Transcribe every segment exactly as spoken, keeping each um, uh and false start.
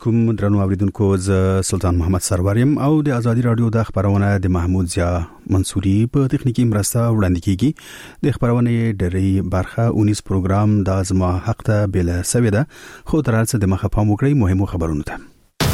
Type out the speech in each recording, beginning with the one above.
کوم درنو اوریدونکو ز سلطان محمد سروریم او د ازادي رادیو د خبرونه د محمود ضیا منصوري په تخنیکی مرسته وړاندې کیږي. د خبرونه ډېری برخه اونیس پروګرام د ازما حق ته بل سویده خو تر څه د مخه پام وکړئ مهمو خبرونو ته.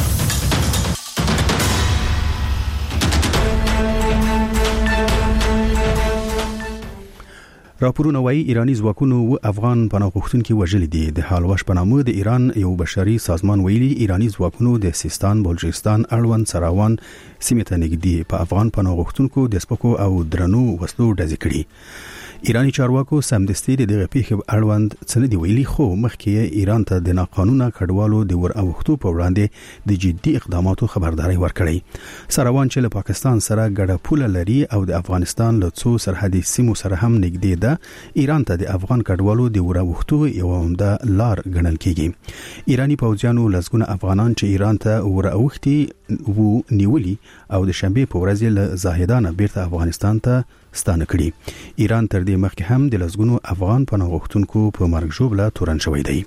راپورونه وايي ایرانی ځواکونو و افغان پناهغوښتونکو وژلي دي. د حالوش په نامه د ایران یو بشري سازمان ویلي ایرانی ځواکونو د سیستان، بلوچستان، اړوند سراوان سیمې ته نږدې په افغان پناهغوښتونکو د سپکو او درنو وسلو ډزې کړي. ایرانی چارواکو سمدستي د دغه پیښې اړوند څه دی ویلي، خو مخکې ایران ته د ناقانونه کډوالو د ور اوښتو په وړاندې د جدي اقداماتو خبرداري ورکړي. سراوان چې له پاکستان سره ګډه پوله لري او د افغانستان له څو سرحدي سیمو سره هم نږدې ده، ایران ته د افغان کډوالو د ور اوښتو یو عمده لار ګڼل کیږي. ایرانی پوځیانو لسګونه افغانان چې ایران ته ور اوښتي وو نیولي او د شنبه په ورځ له زاهدانه بیرته افغانستان ته ستانه کړي. ایران تر دې مخکې هم د لسګونو افغان پناهغوښتونکو په مرګ ژوبله تورن شوی دی.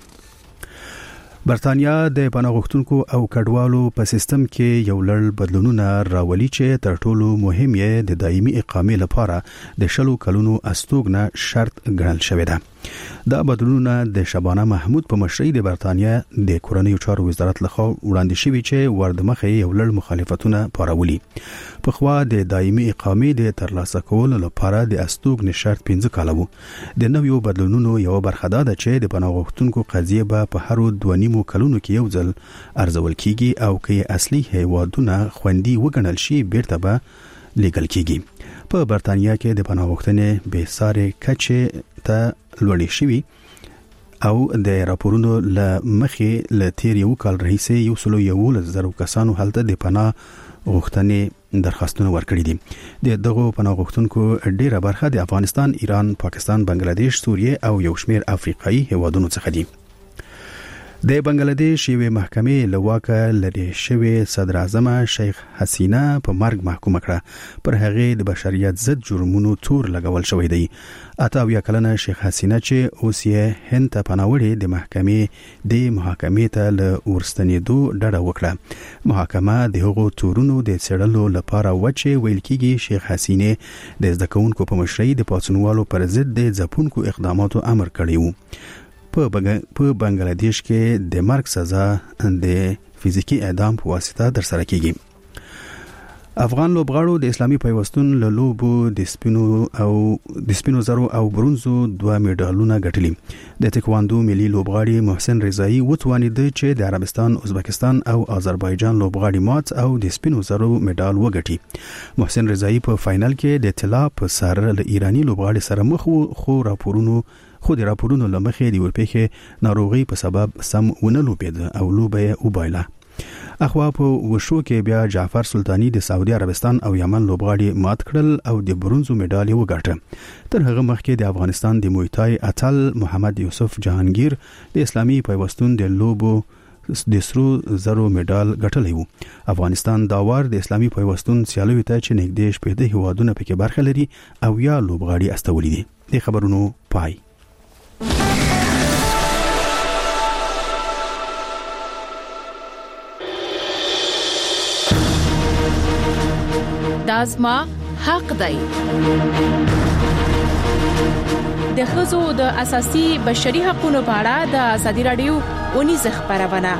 برتانیا د پناهغوښتونکو او کډوالو په سیستم کې یو لړ بدلونونه راولي چې تر ټولو مهم یې د دایمي اقامې لپاره د شلو کلونو استوګنه شرط ګڼل شوی ده. دا بدلونونه د شبانه محمود په مشرۍ د برتانیا د کورنیو چارو وزارت لخوا وړاندې شوي چې وردمخه یو لړ مخالفتونه پارولي. په خوا د دایمي اقامې د ترلاسه کولو لپاره د استوګنې شرط پنځه کاله وو. د نویو بدلونونو یو برخه ده چې د پناهغوښتونکو قضیه به په هر دوه نیمو کلونو کې یو ځل ارزول کیږي او کې اصلي هیوادونه خوندي وګڼل شي بیرته به لیږل کیږي. په برتانیا کې د پناهغوښتنې به ساري کچې ته لوړې شوي او د راپورونو له مخې له تیر یو کال راهیسې یو سلو یو زرو کسانو هلته د پناه غوښتنې درخواستونه ورکړي دي. د دغو پناهغوښتونکو ډیره برخه د افغانستان، ایران، پاکستان، بنگلاديش، سوریه او یو شمیر افریقایي هیوادونو څخه دي. د بنگلاديش یوه محکمې لواکه لري شوی صدر اعظم شیخ حسینه په مرګ محکوم کړه. پر هغه د بشریت ضد جرمونو تور لګول شوی دی. اته اویا کلنه شیخ حسینه چې اوس یې هند ته پناوړي د محکمې د محاکمې ته له ورستنېدو ډډه وکړه. محاکمه د هغو تورونو د څېړلو لپاره وچه ویل کیږي. شیخ حسینه د زده کوونکو په مشرۍ د پاتونوالو پر ضد د ځپونکو اقداماتو امر کړی وو. په بنگلاديش کې د مرګ سزا د فزیکی اعدام په واسطه در سره کیږي. افغان لوبغاړو د اسلامي پیوستون له لوبو د سپینو او د سپینو زرو او برونزو دوه میډالونه ګټلي. د تکواندو ملي لوبغاړي محسن رضایی وتوانید چې د عربستان، ازبکستان او آذربایجان لوبغاړي مات او د سپینو زرو میډال وګټي. محسن رضایی په فائنل کې د طلا په سر له ایرانی لوبغاړي سره مخ وو، خو راپورونو خو د راپورونو لمخې د ورپېخې ناروغي په سبب سم ونه لوبید او لوبه وبایله. اخوا په وشو کې بیا جعفر سلطانی د سعودي عربستان او یمن لوبغاړي مات کړل او د برونزو میډال وګټه. تر هغه مخکې د افغانستان د مویتای اتل محمد یوسف جهانگیر د اسلامي پیوستون د لوبو د سرو زرو میډال ګټلی وو. افغانستان دا وار د اسلامي پیوستون سیالیو ته چې نږدې شپږ هیوادونه پکې برخه لري او یا لوبغاړي استولي دي. د خبرونو پای. دازما حق دی. د ښځو د اساسي بشري حقوقو په اړه د ازادي رادیو اونیز خبرونه.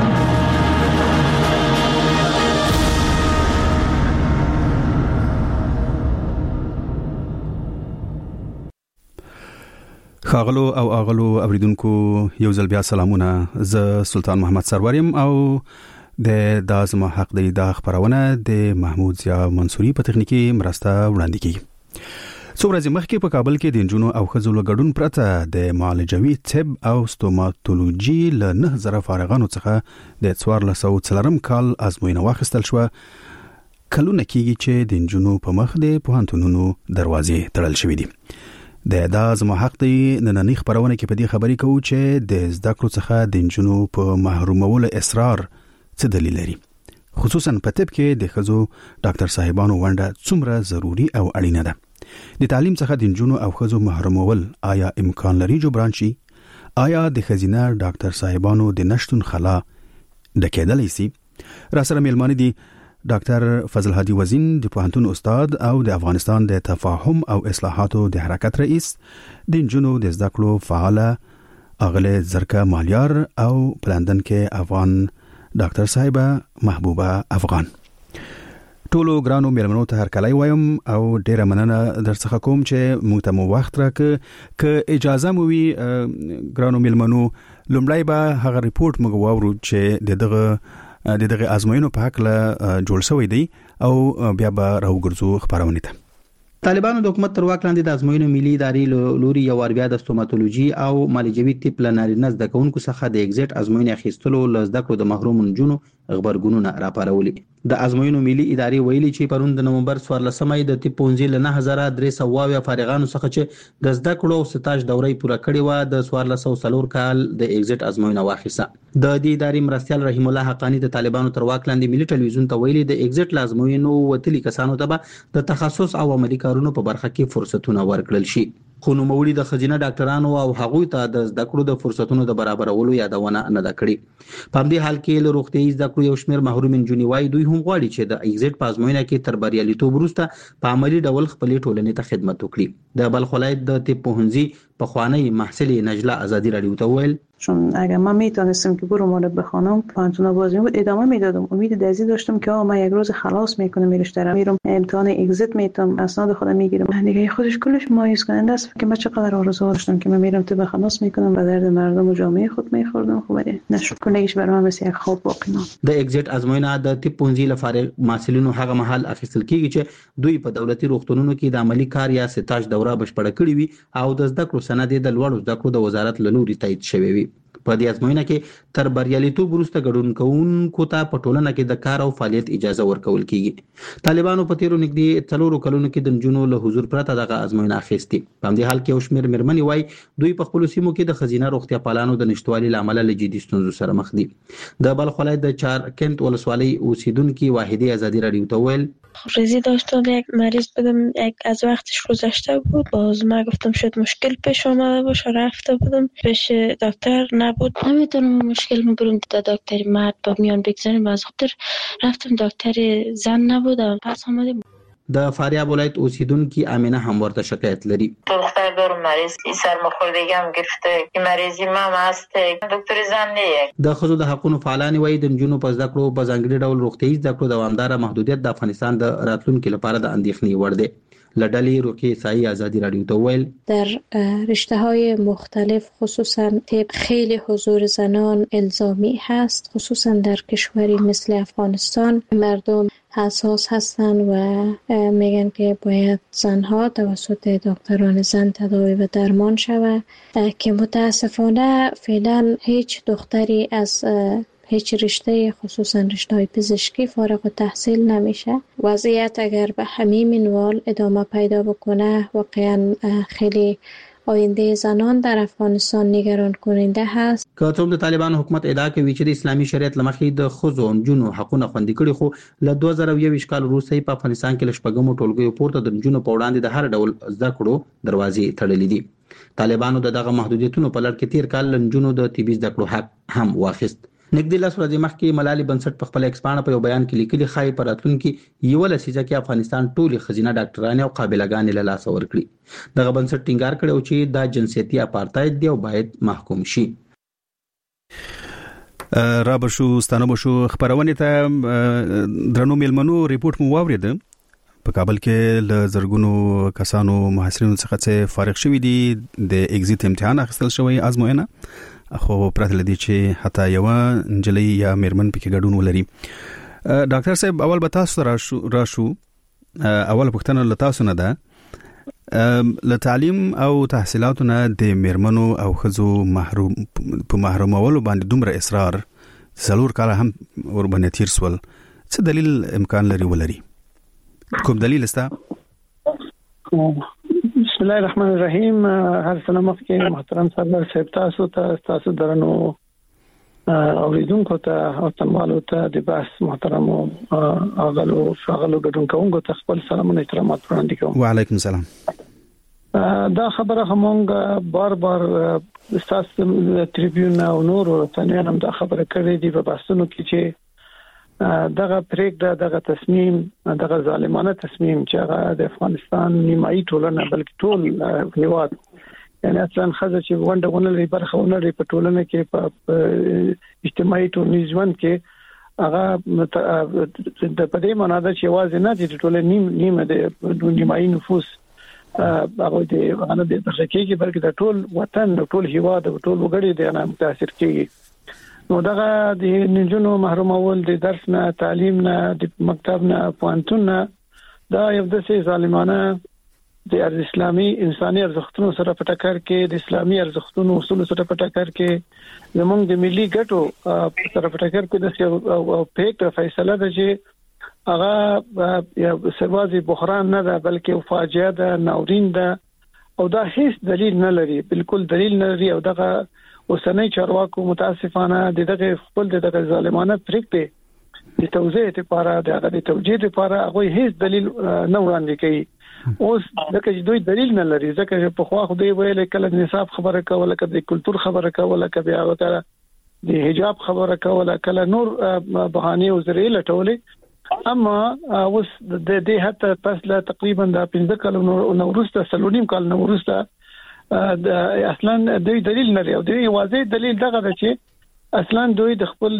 خاغلو او اغلو اوریدونکو یو ځل بیا سلامونه. زه سلطان محمد سروریم او د دازما حق دی د خبرونه د محمود ضیا منصوري په تخنیکی مرسته وړاندې کیږي. څو ورځې مخکې په کابل کې د جنونو او ښځو له ګډون پرته د معالجوي طب او ستوماتولوژي له نه زره فارغانو څخه د څوارلس سوه څلورم کال ازموینه واخیستل شوه. کلونه کېږي چې د جنونو په مخ د پوهنتونونو دروازې تړل شوې دي. د دازما حق دی نننۍ خبرونه کې په دې خبرې کوو چې د زده کړو څخه د جنونو په محرومولو اصرار څه دلیل لري، خصوصا په طب کې د ښځو ډاکټر صاحبانو ونډه څومره ضروری او اړینه ده. د تعلیم څخه د جنونو او ښځو محرومول آیا امکان لري جبران شي؟ آیا د ښځینه ډاکټر صاحبانو د نشټون خلا ډکېدلی سي. را سره مېلمانه دي ډاکټر فضل هادي وزین د پوهنتون استاد او د افغانستان د تفاهم او اصلاحاتو د حرکت رئیس، د انجونو د زده کړو فعاله اغله زرکه مالیار او پلندن کې افغان ډاکټر صاحبه محبوبه افغان. ټولو ګرانو مېلمنو ته هر کله وایم او ډیره مننه درڅخه کوم چې موږ ته مو وخت راکړ. که اجازه مو وي ګرانو مېلمنو، لومړی به هغه ریپورت موږ واورو چې دغه د دغه ازموینو په حق له جوړ شوی دی او بیا به راوګرځو خبرونه ته. طالبانو د حکومت تر واک لاندې د ازموینو ملي ادارې لوري یو ور بیا د ستوماتولوژي او معالجوي طب لنارینه زده کوونکو څخه د ایگزیټ ازموینې اخیستلو ل زده کړو د محروم نجونو خبرګونونه راپارولي. د ازموینو ملي ادارې ویلي چې پرون د نومبر څوارلسمې د طب پونځي له نه هزار درې سوه اویا فارغانو څخه چې د زده کړو او ستاج دورې پوره کړې و د څوارلس سوه څلور کال د ایگزیټ ازموینه واخیسته. د دې ادارې مرستيال رحیم الله حقانی د طالبانو تر واک لاندې ملي ټلویزیون ته ویلي د ایگزیټ لازموینو وتلي کسانو ته د تخصص او عملي کارونو په برخه کې فرصتونه ورکړل شي. خو نوموړي د خزینه ډاکټرانو او هغوی ته د زده کړو د فرصتونو د برابرولو یادونه نه ده کړې. په همدې حال کې له روغتیايي زده کړو یو شمېر محروم نجونې وایي دوی هم غواړي چې د ایگزیټ په ازموینه کې تر بریالیتوب وروسته په عملي ډول خپلې ټولنې ته خدمت وکړي. د بلخ ولایت د طب پوهنځي پخوانی محصل نجله آزادی رادیو ته ویل چون اگر من میتونستم که برو مال بخونم پانتون بازی بود ادامه میدادم. امید دزی داشتم که آقا من یک روز خلاص میکنم میرشترم میرم امتحان ایگزیت میتونم اسناد خودم میگیرم. دیگه خودش کلش مایوس کننده است که من چقدر آرزو داشتم که من میرم تو خلاص میکنم و درد مردم و جامعه خود میخوردم. خب ولی نشد کنهش برام مثل یک خواب باقی ماند. د ایگزیت ازموینه د طب پونځي لپاره محصلینو هغه محل اخیستل کیږي چې دوی په دولتي روغتونونو کې د عملی کار یا ستاج دوره بشپړه کړې وي او د زده کړو سند د لوړو زده کړو د وزارت له لوري تایید شوی وي. په دې ازموینه کې تر بریالیتوب وروسته ګډون کوونکو ته په ټولنه کې د کار او فعالیت اجازه ورکول کیږي. طالبانو په تیرو نږدې څلورو کلونو کې د نجونو له حضور پرته دغه ازموینه اخیستې. په همدې حال کې یو شمېر مېرمنې وایي دوی په خپلو سیمو کې د ښځینه روغتیا پالانو د نشتوالي له امله له جدي ستونزو سره مخ دي. د بلخ ولایت د چارکنت ولسوالۍ اوسیدونکي واحدې آزادی رادیو ته ویل ریزی داشتم یک مریض بودم یک از وقتش گذشته بود باز من گفتم شاید مشکل پیش آمده باشه رفته بودم پیش دکتر نبود نمیتونم مشکل میبرم تا دکتر مرد با میان بگذاریم از خاطر رفتم دکتر زن نبود پس آمدیم. د فاریاب ولایت اوسیدونکي امینه هم ورته شکایت لري. دختر دارم مریض سرماخوردگی هم گرفته این مریضی مام هست دکتر زن نه. د ښځو د حقوقو فعالان وایي د نجونو په زده کړو په ځانګړي ډول روغتیايي زده کړو دوامداره محدودیت د افغانستان د راتلونکو لپاره د اندېښنې وړ دی. لډلې روکي سایي آزادی رادیو ته ویل در رشته های مختلف خصوصا طب خیلی حضور زنان الزامی هست خصوصا در کشوری مثل افغانستان مردم حساس هستن و میگن که باید زنها توسط دکتران زن تداوی و درمان شود که متاسفانه فعلا هیچ دختری از هیچ رشته خصوصا رشته های پزشکی فارغ التحصیل نمیشه. وضعیت اگر به همین منوال ادامه پیدا بکنه واقعا خیلی آینده زنان در افغانستان نگران کننده هست. که څوک د طالبانو حکومت ادعا کوي چې د اسلامي شریعت لمخې د ښځو او نجونو حقونه خوندي کړي خو له دوه زره یوویشت کال وروسته په افغانستان کې له شپږمو ټولګیو پورته د نجونو په وړاندې د هر ډول زده کړو دروازې تړلې دي. طالبانو د دغه محدودیتونو په لړ کې تیر کال له نجونو د طبي زده کړو حق هم واخیست. نږدې لس ورځې مخکې ملالي بنسټ په خپل ایکسپانه په یو بیان کې لیکلي خای پر راتلونکي یو لسیزه کې افغانستان ټولي خزینه ډاکټرانې او قابلګانې له لاسه ورکړي. دغه بنسټ ټینګار کړی چې دا جنسیتي اپارتاید دی او باید محکوم شي. را بشو ستانه بشو خبرونه ته درنو ملمنو ریپورت مو واورید. په کابل کې ل زرګونو کسانو محصلینو څخه فارغ شوي دي د ایگزیټ امتحان اخیستل شوی ازموینه خو پرته لدی چې حتی یو انجلی یا میرمن پکې ګډون ولري. ډاکټر صاحب اول به تاسو راشو راشو اول پوښتنه له تاسو نه ده له تعلیم او تحصیلاتو نه د میرمنو او ښځو محروم په محرومولو باندې دومره اصرار څلور کاله هم ور باندې تیر سول څه دلیل امکان لري ولري کوم دلیل استا؟ بسم الله الرحمن الرحیم. هر سلامت کې محترم سردار صاحب تاسو ته تاسو درنو اوریدونکو ته او تمالو ته د بحث محترم اغلو شغلو ګډون کوونکو ته خپل سلام او احترامات وړاندې کوم. وعلیکم السلام. دا خبره همونګه بار بار استاسو ټریبیون او نور ورته هم دا خبره کړې دي په بحثونو کې چې دغه پریکړه دغه تصمیم دغه ظالمانه تصمیم چې هغه د افغانستان نیمایي ټولنه بلکې ټول هیواد یعنی اصلا خزه چې ونده ونلې برخه ونلې په ټولنه کې په اجتماعي ټولنیز ژوند کې هغه د پدې معنا ده چې واځ نه دي ټولنه نیم نیمه د نیمایي نفوس هغه د هغه د برخه کې بلکې د ټول وطن د ټول هیواد د ټول وګړي د نه متاثر کیږي نو دغه د نجونو محرومول د درس نه تعلیم نه د مکتب نه پوهنتون نه دا یو د سي ظالمانه د اسلامي انساني ارزښتونو سره په ټکر کې د اسلامي ارزښتونو اصول سره په ټکر کې زموږ د ملي ګټو سره په ټکر کې د پیک فیصله ده چې هغه یو سروازي بحران نه ده بلکې فاجعه ده ناورین ده او دا هیڅ دلیل نه لري بالکل دلیل نه لري او دغه اوسنۍ چارواکو متاسفانه دغه خپل دغه ظالمانه پریکړه د توزیع لپاره د توجیه لپاره هغه هیڅ دلیل نه وړاندې کوي اوس دغه دوی دلیل نه لري ځکه په خوا خو دی ویل کله نصاب خبره کوله کله د کلچر خبره کوله کله بیا وکړه د حجاب خبره کوله کله نور بهانه او ذریعہ لټولې اما اوس د دې حتی پس لا تقریبا د پنځه کلونو نورسته سلونیم کال نورسته اصلا دوی دلیل نه لري او دوی واضح دلیل دغه ده چې اصلا دوی د خپل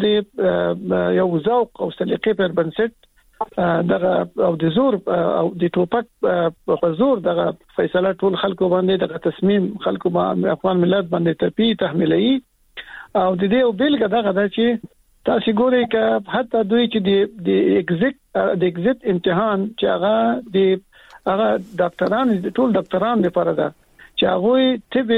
یو ذوق او سلیقې پر بنسټ دغه او د زور او د ټوپک په زور دغه فیصله ټول خلکو باندې دغه تصمیم خلکو باندې افغان ملت باندې تپی تحمیلي او د دې او بیلګه دغه ده چې تاسو ګورئ ک حتی دوی چې د د ایگزیټ د ایگزیټ امتحان چې هغه د هغه ډاکټران ټول ډاکټران لپاره ده چې هغه طب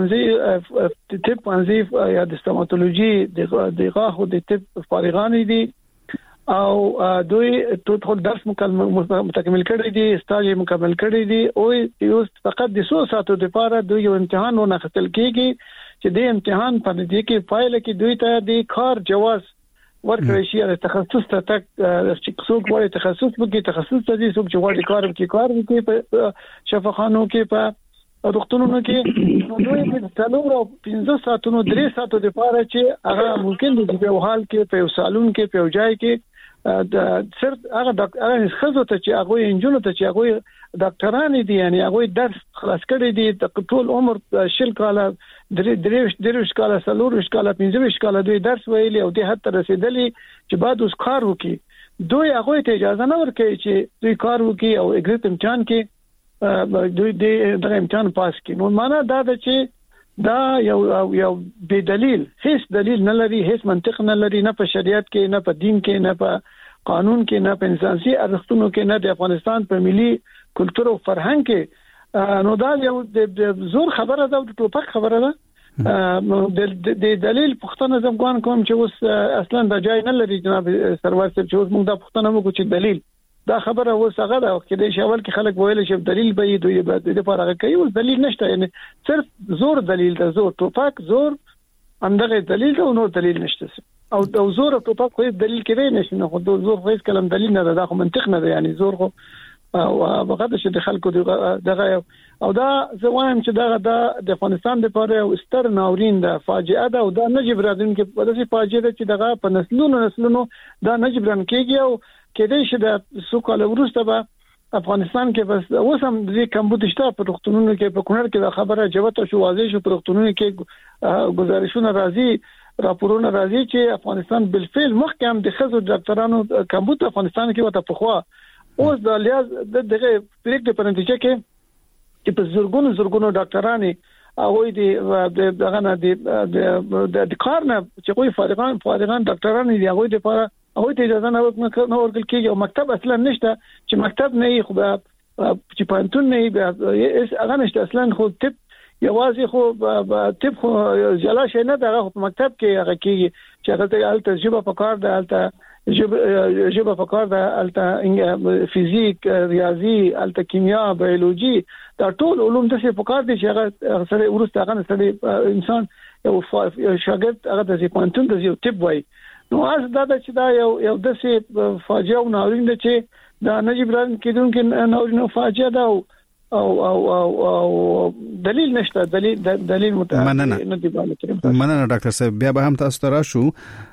پنځه طب پنځه یا د ستوماتولوژي د غاښو د طب فارغان دي او دوی ټول درس مکمل کړی دي استاج مکمل کړی دي او یو فقط د څو ساعتو لپاره دوی یو امتحان ونه خپل کیږي چې د امتحان په دې کې فایل کې دوی ته د کار جواز ورکړی شي د تخصص ته تک چې څوک وایي تخصص وکړي تخصص ته دي څوک چې وایي کار وکړي کار وکړي په شفاخانو کې په روغتونونو کې دوی په څلور او پنځه ساعتونو درې ساعتو لپاره چې هغه ممکن دي په حال کې په سالون کې په ځای کې د صرف هغه هغه خزو ته چې هغه انجونو ته چې هغه ډاکټران دي یعنی هغه درس خلاص کړی دي د ټول عمر شل کاله درې درې درې کاله سلور کاله پنځه کاله دوی درس ویلي او د حتی رسیدلی چې بعد اوس کار وکي دوی هغه ته اجازه نه ورکوي چې دوی کار وکي او ایگزیټ امتحان کې دوی د امتحان پاس کړي نو معنا دا ده چې دا یو یو بے دلیل هیڅ دلیل نه لري هیڅ منطق نه لري نه په شریعت کې نه په دین کې نه په قانون کې نه په انساني ارزښتونو کې نه د افغانستان په ملي کلچر او فرهنګ کې نو دا یو د زور خبره ده او د ټوپک خبره ده د دلیل پښتنه زموږ کوم چې اوس اصلا د جای نه لري جناب سرور صاحب چې اوس موږ د پښتنه موږ چې دلیل دا خبره اوس هغه ده چې د شاول کې خلک ویل چې دلیل به دوی به د لپاره کوي او دلیل نشته یعنی صرف زور دلیل ده زور ټوپک زور اندغه دلیل ده او نور دلیل نشته او د زور او ټوپک خو دلیل کې نه نشي نو خو د زور هیڅ کلم دلیل نه ده دا خو منطق نه ده یعنی زور خو او هغه چې د خلکو دغه او دا زه وایم چې دا د افغانستان لپاره یو ستر ناورین ده فاجعه ده او دا نجیب راځي کې په داسې فاجعه ده چې دغه په نسلونو نسلونو دا نجیب ران کېږي او کېدای شي د سوکاله ورسته به افغانستان کې بس اوس هم د کمبودشته په روغتونونو کې په کونړ کې دا خبره جوته شو واضح شو په روغتونونو کې گزارشونه راځي راپورونه راځي چې افغانستان بالفعل مخکې د خزو ډاکټرانو کمبود افغانستان کې وته پخوا اوس د لیاز د دغه پریکټ په نتیجه کې چې په زورګونو زورګونو ډاکټرانی هغه دي دغه نه دي د کار نه چې کوئی فارغان فارغان ډاکټران دي هغه لپاره هغه ته اجازه نه ورکول کېږي او مکتب اصلا نشته چې مکتب نه خو چې پانتون نه هغه نشته اصلا خو طب یوازې خو طب خو جلا شي نه دغه په مکتب کې هغه کېږي چې هغه ته ال تجربه پکار ده ال جبه فکر ده الته فیزیک ریاضي الته کیمیا بیولوژي دا ټول علوم د څه فکر دي چې هغه سره ورسته هغه سره انسان یو شاګرد هغه د پانتون د یو طب وای نو اس دا چې دا یو یو د څه فاجعه او ناورین ده چې دا نجیب ران کېدونکو ناورین او فاجعه ده او او او, او دلیل نشته دلیل دلیل متعارف نه دی باندې مننه ډاکټر صاحب بیا به هم تاسو ته راشو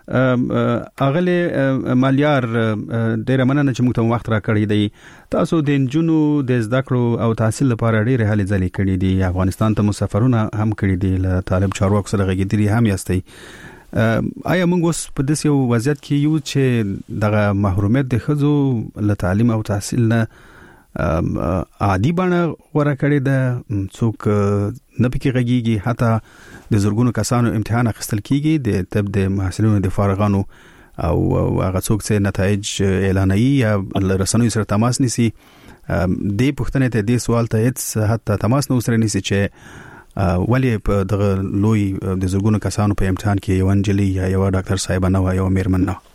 اغله مالیار ډیره مننه چې موږ ته وخت را کړی دی تاسو د انجونو د زده کړو او تحصیل لپاره ډیره هلې ځلې کړې دي افغانستان ته مسافرونه هم کړی دي له طالب چارواکو سره غږیدلی هم یاستئ آیا موږ اوس په داسې یو وضعیت کې یو چې دغه محرومیت د ښځو له تعلیم او تحصیل نه عادي بڼه ورا کړی ده څوک نه پکې غږیږي حتی د زرګونو کسانو امتحان اخیستل کیږي د طب د محصلینو د فارغانو او هغه څوک چې نتایج اعلانوي یا رسنیو سره تماس نیسي د پښتنې ته د سوال ته هیڅ حتی تماس نه سره نیسي چې ولی په دغه لوی د زرګونو کسانو په امتحان کې یو انجلی یا یو ډاکټر صاحب نه و یو میرمن نه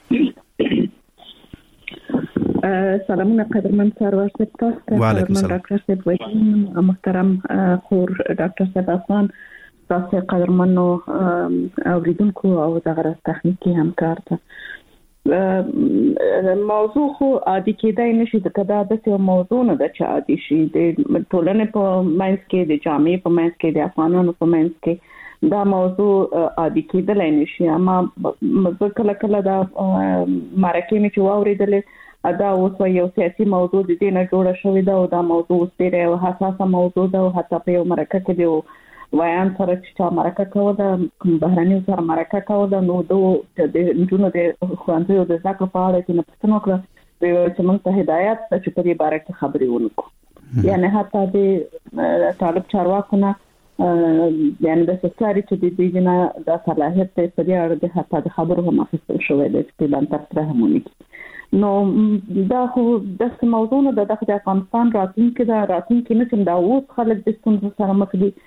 سلامونه قدرمن سرور صاحب تاسو وعلیکم السلام ډاکټر صاحب وایي محترم خور ډاکټر صاحب افغان تاسو قدرمنو اوریدونکو او دغه تخنیکی همکار ته موضوع خو عادي کېدای نشي دا د یو موضوع نه د چا عادي شي د ټولنې په منځ کې د جامعې په منځ کې د افغانانو په منځ کې دا موضوع عادي کېدلای نشي اما کله کله دا مرکه می چې واوریدلې دا اوس یو سیاسي موضوع د دې نه جوړه شوې ده او دا موضوع ډېره حساسه موضوع ده او حتی په یو مرکه کې دی وایان سره چې مرکه کوله بهرني سره مرکه کوله نو د جنونو د خوانځو د ځکه په اړه چې نه پښتنو کړ چې موږ ته هدایت چې په دې باره کې خبرې ونکړو یعنی حتی د طالب چارواکو نه یعنی د سکرټری چې د دې نه د صلاحیت په دې اړه د حتی د خبرو هم اخیستل شوې ده چې باندې تر همونی نو دا خو د موضوع نه د دغه افغانستان راتلونکي دا راتلونکي نه چې دا اوس خلک د ستونزو سره مخ دي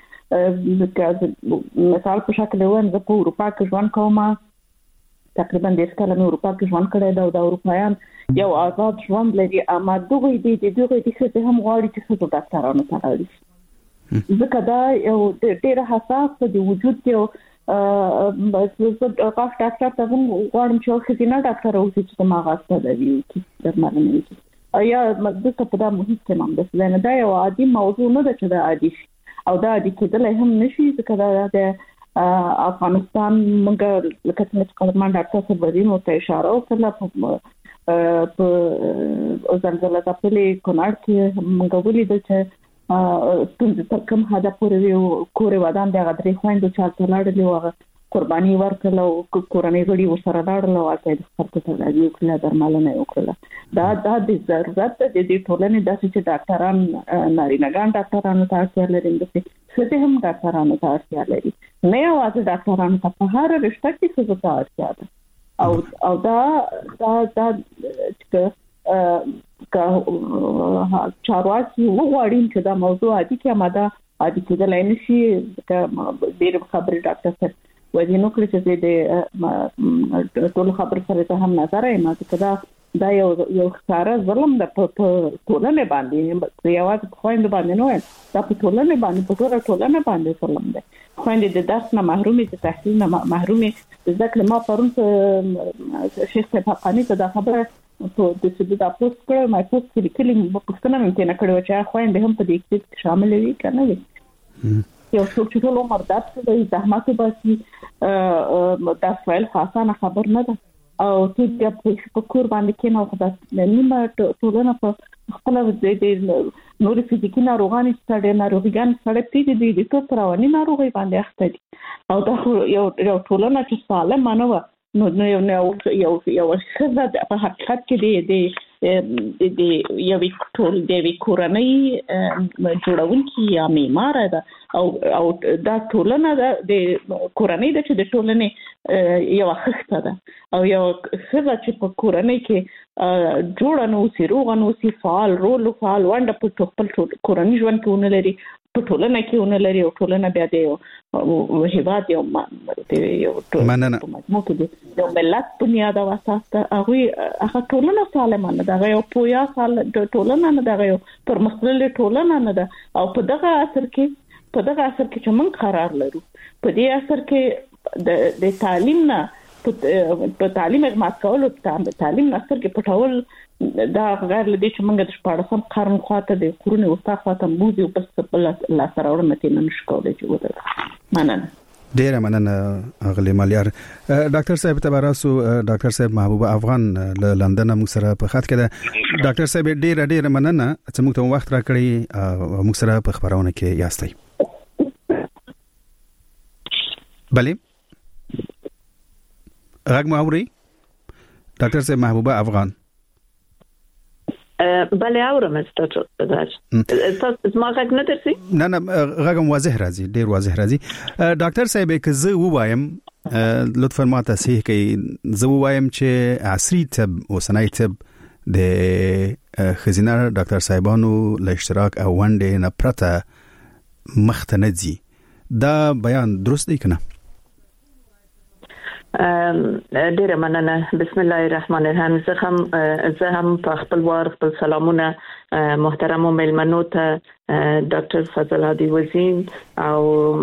مثال په شکل ون د اروپا کې ژوند کوم تقریبا د اسکاله اروپا کې ژوند کړی دا د اروپایان یو آزاد ژوند لري اما دغه دي د دغه د څه هم غواړي چې څه ډاکټرانو ته راځي ځکه دا یو ډېر حساس د وجود یو بس زه غاښ ډاکټر ته هم غواړم چې خزینه ډاکټر اوسي چې ما غاښ ته دی چې درملنه کوي یا مزه په دا مهم څه نام ده نه دا یو عادي موضوع نه ده چې دا عادي او دا عادي کېدل هم نشي ځکه دا د افغانستان موږ لکه څنګه چې کوم ډاکټر څه بدی مو ته اشاره وکړه په زلزلہ د پلي کونړ کې موږ ولیدل چې ستونزې تر کوم حدا پورې یو کورې ودان د غدري خويندو چې تل لاړلې و قرباني ورکړه او کورنۍ غړي ورسره لاړل او هغه د خپل ته راځي او کله درملنه وکړه دا دا د ضرورت د دې ټولنې د چې ډاکټران نارینه‌ګان ډاکټرانو ته اړتیا لري د څه هم ډاکټرانو ته اړتیا لري نه یوازې ډاکټرانو ته په هر رشته کې څه ته اړتیا ده او او دا دا دا چې کا چارواکي وغواړي چې دا موضوع عادي کې ماده عادي کېدلای نشي چې ډېر خبرې ډاکټر صاحب وایي نو کله چې د ټول خبر سره ته هم نظر یې ماته دا دا یو یو ښکارا ظلم د په ټولنه باندې یوازې په خويند باندې نه دا په ټولنه باندې په ټول ټولنه باندې ظلم دی خويند د درس نه محرومي د تحصیل نه محرومي ځکه ما پرون شیخ صاحب حقانی ته دا خبره په د څه د تاسو کړه ما تاسو کې کلیم په پښتنه ممکن کړو چې خويند هم په دې کې شامل وي کنه وي یو څوک چې ټول عمر درس کوي زحمت باسي دا فایل خاصه خبر نه ده او چې په کور باندې کې نو خدای نیمه ټولنه په خپل د نور فزیکی ناروغان ستړي ناروغان سره پیډ دي د ټول رواني ناروغي باندې اخته دي او دا یو یو ټولنه چې سالم نه نو نو یو یو یو څه په حقیقت کې دی د د یو ټول د کورنۍ جوړونکي یا معمار ده او او دا ټولنه د کورنۍ د چې د ټولنې یو خښته ده او یو څه چې په کورنۍ کې جوړ نو سی روغ نو سی فعال رول فعال وند په خپل کورنۍ ژوند کې ونه لري په ټولنه کې ونه لري او ټولنه بیا دی او هیواد یو یو مننه مو کې د ملت بنیاد او اساس ته هغه هغه ټولنه سالمه ده یو پویا سال ټولنه نه ده یو پرمختللې ټولنه نه ده او په دغه اثر کې په دغه اثر کې چې موږ قرار لرو په دې اثر کې د د تعلیم نه په تعلیم اغماس کول او تعلیم نستر کې پټول دا غیر لدی چې موږ د شپږم قرن خواته د قرون وسطا خواته بوزي او بس په لا سره ورنته نه نشکول چې وته مننه ډیره مننه اغلی مالیار. ډاکټر صاحب تباراسو ډاکټر صاحب محبوبه افغان له لندن موږ سره په خط کې ده. ډاکټر صاحب ډیره ډیره مننه چې موږ ته وخت راکړی موږ سره په خبرونه کې یاستئ. بله غږ مو اوري ډاکټر صاحب محبوبه افغان؟ بله اورم ستاسو راځي. تاسو ما غږ نه درسي؟ نه نه غږم واضح راځي، ډیر واضح راځي. ډاکټر صاحب که زه ووایم لطفا ما تصحیح کړئ، زه ووایم چې عصري طب او صنایع طب د خزینه ډاکټر صاحبانو له اشتراک او ونډې نه پرته مخته نه ځي، دا بیان درست دی کنه؟ ډیره مننه. بسم الله الرحمن الرحیم. زه هم زه هم په خپل وار خپل سلامونه محترم ملمنو ته ډاکټر فضل هادي وزین او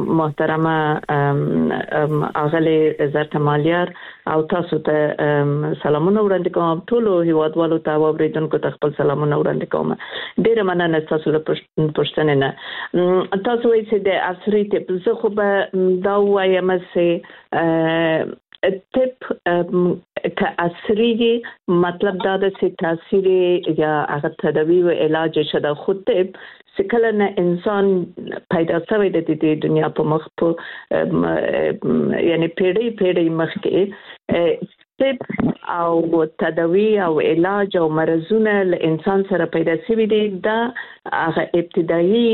محترمه اغلی عزت مالیار او تاسو ته سلامونه وړاندې کوم. ټول هیوادوالو ته او اوریدونکو ته خپل سلامونه وړاندې کوم. ډیره مننه تاسو له پوښتنې نه. تاسو وایئ چې د عصري طب، زه خو به دا وایم چې طب که عصري مطلب دا ده چې تاثیر یا هغه تداوی او علاج شده. خود طب سکله نه انسان پیدا شوی د دې دنیا په مخ په یعنی پیړۍ پیړۍ مخ کې طب او تداوی او علاج او مرزونه له انسان سره پیدا شوی دي. دا هغه ابتدایي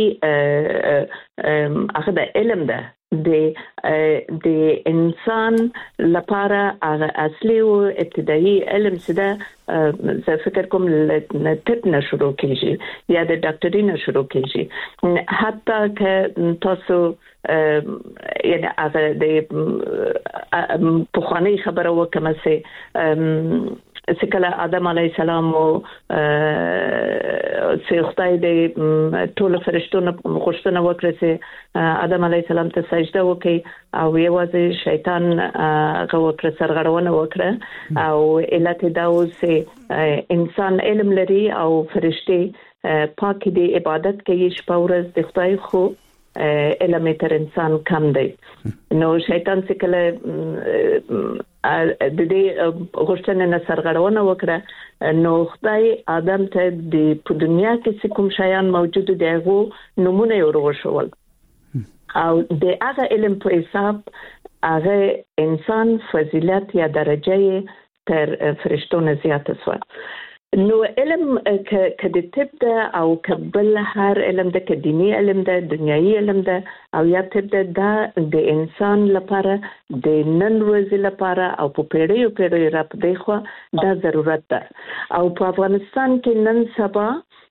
هغه د علم ده د د انسان لپاره هغه اصلي او ابتدایي علم څه ده. زه فکر کوم له طب نه شروع کیږي یا د ډاکټري نه شروع کیږي. حتی که تاسو یعنی هغه د پخوانی خبره وکم چې سکله آدم علیه السلام او چې خدای د ټول فرشتونو غوښتنه وکړه چې آدم علیه السلام ته سجده وکړي او یوازې شیطان هغه وکړه سرغړونه وکړه او علت دا و چې انسان علم لري او فرشتي پاک دي عبادت کوي شپه ورځ د خدای، خو علم تر انسان کم دی. نو شیطان څه کله د دې غوښتنه نه سرغړونه وکړه، نو خدای آدم ته د په دنیا کې کوم شیان موجود دي هغه نمونه ورغوښول او د هغه علم په حساب هغه انسان فضیلت یا درجه تر فرشتو نه زیاته شو. نو علم که د طب ده او کبل هر علم ده، که دینی علم ده، دنیایي علم ده او یا طب ده، دا د انسان لپاره د نن ورځې لپاره او په پیړیو پیړیو را پدې خو دا ضرورت ده. او په افغانستان کې نن سبا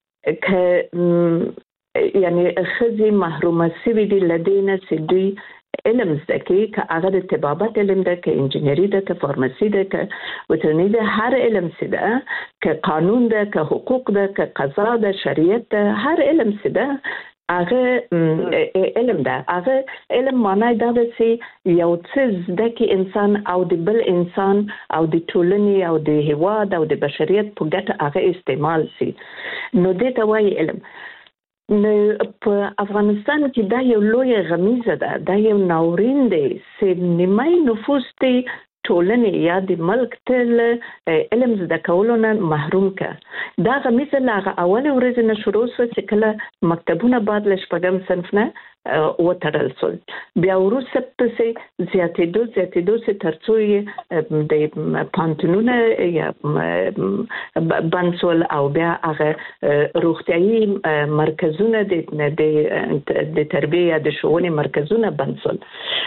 که یعنی خزي محرومه سوي دي لدينا سدي علم زده کوي، که هغه د طبابت علم ده، که انجینری ده، که فارمسی ده، که وترنی ده، هر علم سده، که قانون ده، که حقوق ده، که قضا ده، شریعت ده، هر علم سده هغه علم ده. هغه علم معنی دا ده چې یو څه زده کې انسان او د بل انسان او د ټولنې او د هیواد او د بشریت په ګټه هغه استعمال شي. نو دې ته وایي علم. نو په افغانستان کې دا یو لوی غمیزه ده، دا یو ناورین دی چې نیمای نفوس دی ټولنې یا د ملک تل علم زده کولو نه محروم که. دا غمیزه له اول ورځې نه شروع شو چې کله مکتبونه بعد له شپږم صنف نه وتړل شول، بیا وروسته پسې زیاتېدو زیاتېدو چې تر څو یې د پانتونونه یا بند شول او بیا هغه روغتیایي مرکزونه د د تربیې یا د ښوونې مرکزونه بند شول.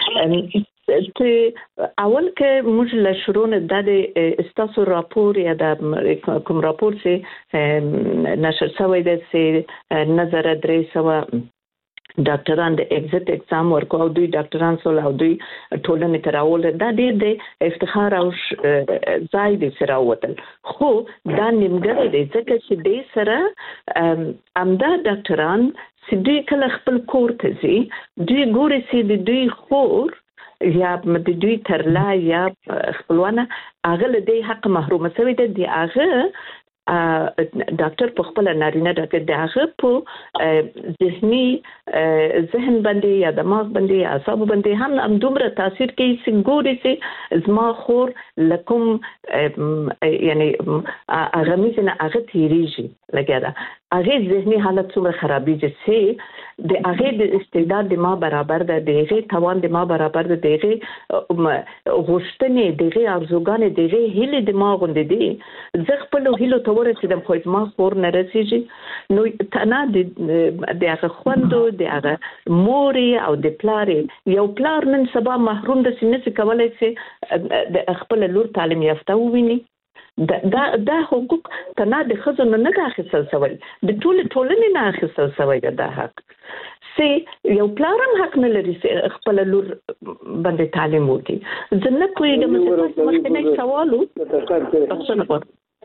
ته اول که موږ له شروع نه د استاسو راپور یا د کوم راپور چې نشر شوی دی چې نظر درې سوه ډاکټران د ایگزیټ اگزام ورکو او دوی ډاکټران سول او دوی ټولنې ته راول، دا ډېر د افتخار او ځای دی سره وتل. خو دا نیمګړی دی ځکه چې دې سره امدا ډاکټران چې دوی کله خپل کور ته ځي، دوی ګوري چې د دوی خور یا د دوی ترلا یا خپلوانه هغه له دې حق محروم شوی دی. هغه ډاکټر په خپل نارینه ډاکټر دغه په ذهني ذهن باندې یا دماغ باندې یا اعصاب باندې هم هم دومره تاثیر کوي چې ګوري چې زما خور لکم یعنی هغه مزنه هغه تیریږي لګیا ده. هغه ذهني حالت څومره خرابېږي چې د هغه د استعداد د ما برابر ده، د هغه توان د ما برابر ده، د هغه غوښتنې، د هغه ارزوګانې، د هغه هیلې د ما غوندې دي. زه خپل هیلو ته ورسېدم خو زما خور نه رسېږي. نو تنه د هغه خوندو، د هغه مورې او د پلارې، یو پلار نن سبا محروم ده چې نشي کولی چې د خپل لور تعلیم یافته وویني. دا دا د حقوق تنه د خزو نه نه اخیستل شوی، د ټول ټولنې نه اخیستل شوی دا حق. سي یو پلارم حق نه لري خپل لور باندې تعلیم وکړي. ځنه کویګم چې مخکې نه سوالو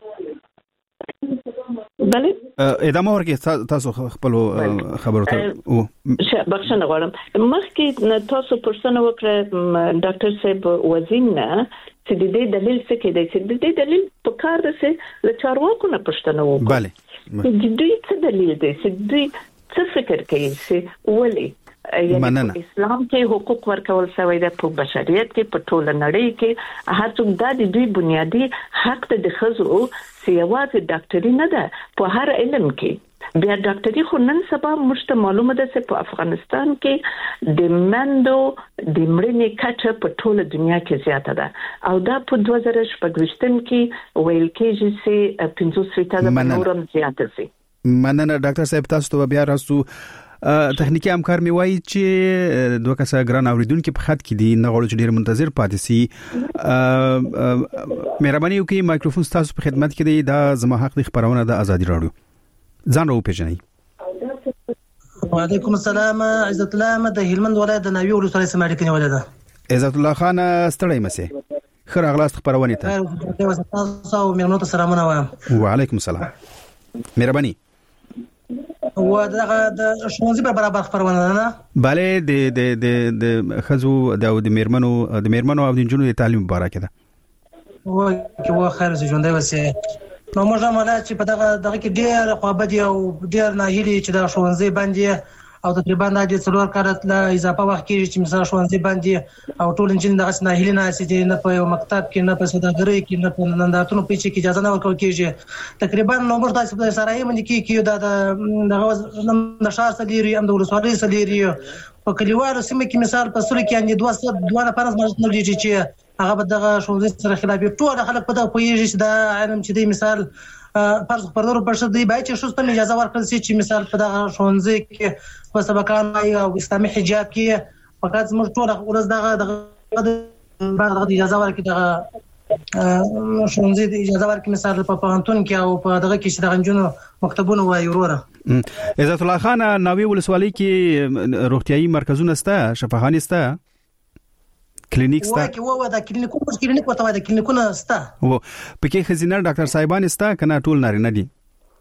بله ادامه ورکړئ تاسو خپل خبرو ته. بخښنه غواړم، مخکې تاسو پرسنه وکړه ډاکټر صاحب وزین نه چې د دې دلیل څه کې دی، چې د دې دلیل په کار ده چې له چارواکو نه پوښتنه وکړو. بله د دوی څه دلیل دی، چې دوی څه فکر کوي چې ولې یعنی اسلام کې حقوق ورکول شوی دی، په بشریت کې، په ټول نړۍ کې هر څوک دا د دوی بنیادی حق ته د خزو چې یوازې ډاکټري نه ده، په هر علم کې. بیا ډاکټري خو نن سبا موږ ته معلومه ده چې په افغانستان کې د مندو د مړینې کچه په ټوله دنیا کې زیاته ده، او دا په دوه زره شپږویشتم کې ویل کېږي چې پنځوس فیصده نورم زیاته شي. مننه ډاکټر صاحب، تاسو ته بیا راستو. تخنیکی همکار می وایي چې دوه کسه ګران اوریدونکو په خط کې دي، نه غواړو چې ډیر منتظر پاتې سي. مهرباني وکړئ مایکروفون تاسو په خدمت کې دی. دا زما حق دی، خبرونه د ازادي رادیو. ځان راو پیژنئ. وعلیکم السلام. عزت الله د هلمند ولایت د ناوی ولسوالۍ سماړي کې نیولې ده. عزت الله خان ستړی مسه خیر اغلاست خبرونه ته. تاسو مېرمنو ته سلامونه وایم. وعلیکم السلام. مهرباني و دغه د شونځي په برابر خبرونه نه bale د د د د خزو د د میرمنو د میرمنو او د جنونو د تعلیم مبارکه ده. و کې و خیر زه ژوندې وسه. نو موږ هم لا چې په دغه دغه کې ډېر خوابدي او ډېر ناهیلي چې د شونځي باندې او تقریبا د څلور کارت لا اضافه وخت کې چې مثلا شونځي باندې او ټول انجن دغه ناهیلي نه چې نه په مکتب کې نه په سوداګرۍ کې نه په نندارتونو په چې اجازه نه ورکول کېږي. تقریبا نو موږ تاسو په سرای باندې کې کې د دغه نشار سلیری هم د ولسوالۍ سلیری په کلیوالو سیمه کې مثال په سوري کې اندې دوه دوه پرز مرز نه لري چې هغه په دغه شونځي سره خلاف ټول خلک په دغه پوهیږي چې دا علم چې دی مثال فرض پردو پر شد دی باید چې شوستم اجازه ورکړل شي چې مثال په دغه شونځي کې په سبقان او اسلامي حجاب کې فقط موږ ټول ورځ دغه دغه اجازه ورکړي دغه شونځي اجازه ورکړي مثال په پانتون کې او په دغه کې چې دغه جنونو مکتبونه وایي وروره. عزت الله خان ناوی ولسوالۍ کې روغتيایي مرکزونه سته، شفاخانې سته، کلینیک ستا وای کی و دا کلینیک کوم کلینیک ورته وای دا کلینیکونه ستا و پکې خزینه ډاکټر صاحبان ستا کنه ټول نارینه دي؟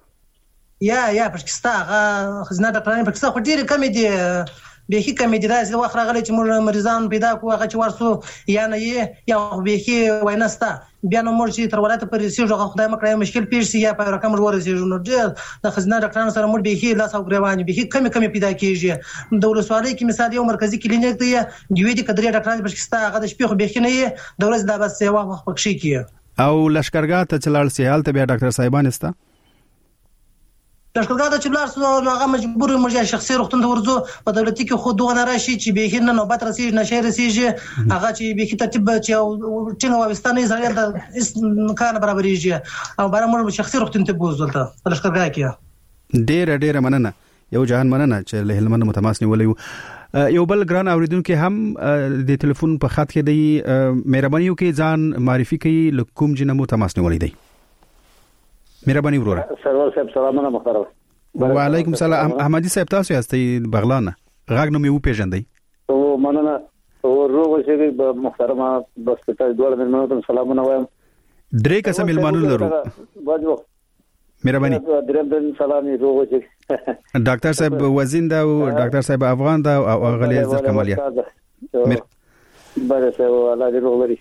یا یا پکې ستا غا خزینه ډاکټران پکې ستا خو ډیر کم دي، به هی کم دي. دا چې وخت راغلی چې موږ مریضان پیدا کوو هغه چې ورسو یا نه یې یا به هی وای نه ستا بیا نو موږ چې تر ولایت پر رسیږو خدای مکړای مشکل پیښ شي یا په رقم ورسیږو نو ډیر د خزینه ډاکټرانو سره موږ به هی لاس او ګریوان به هی کم کم پیدا کیږي. د ولسوالۍ کې مثال یو مرکزی کلینیک دی دی وی دي کډری ډاکټران پکې ستا هغه د شپې خو به نه یې د ورځ د بس سیوا وخت پکې کیږي. او لشکرګاه ته چلال سیال ته بیا ډاکټر صاحبان ستا لشکرګاه ته چلار سو هغه مجبور موږ شخصي روغتون ته ورځو په دولتي کې خو دوه نه راشي چې به نه نوبت رسیږي نشه رسیږي هغه چې به ترتیب چې او څنګه وابستانه زړه د اس کار برابرېږي او بار موږ شخصي روغتون ته بوزولته په لشکرګاه کې. ډېر ډېر مننه یو جهان مننه چې له هلمند متماس نیولې. یو بل ګران اوریدونکو هم د ټلیفون په خط کې دی، مهرباني وکړئ ځان معرفي کړئ لکوم جنه متماس نیولې دی. مهرباني وروره. سرور صاحب سلامونه محترم. وعلیکم السلام. احمدي صاحب تاسو یاستئ بغلانه غاګ نو مې و پیژندئ؟ او مننه او روغ اوسئ محترمه بس ته دوه مننه ته سلامونه وایم. درې قسم ملمانو لرو. واجب مهرباني. درې دن سلامي روغ اوسئ. ډاکټر صاحب وزین دا او ډاکټر صاحب افغان دا او غلی عزت کمالیا. بله سه الله دې روغ لري.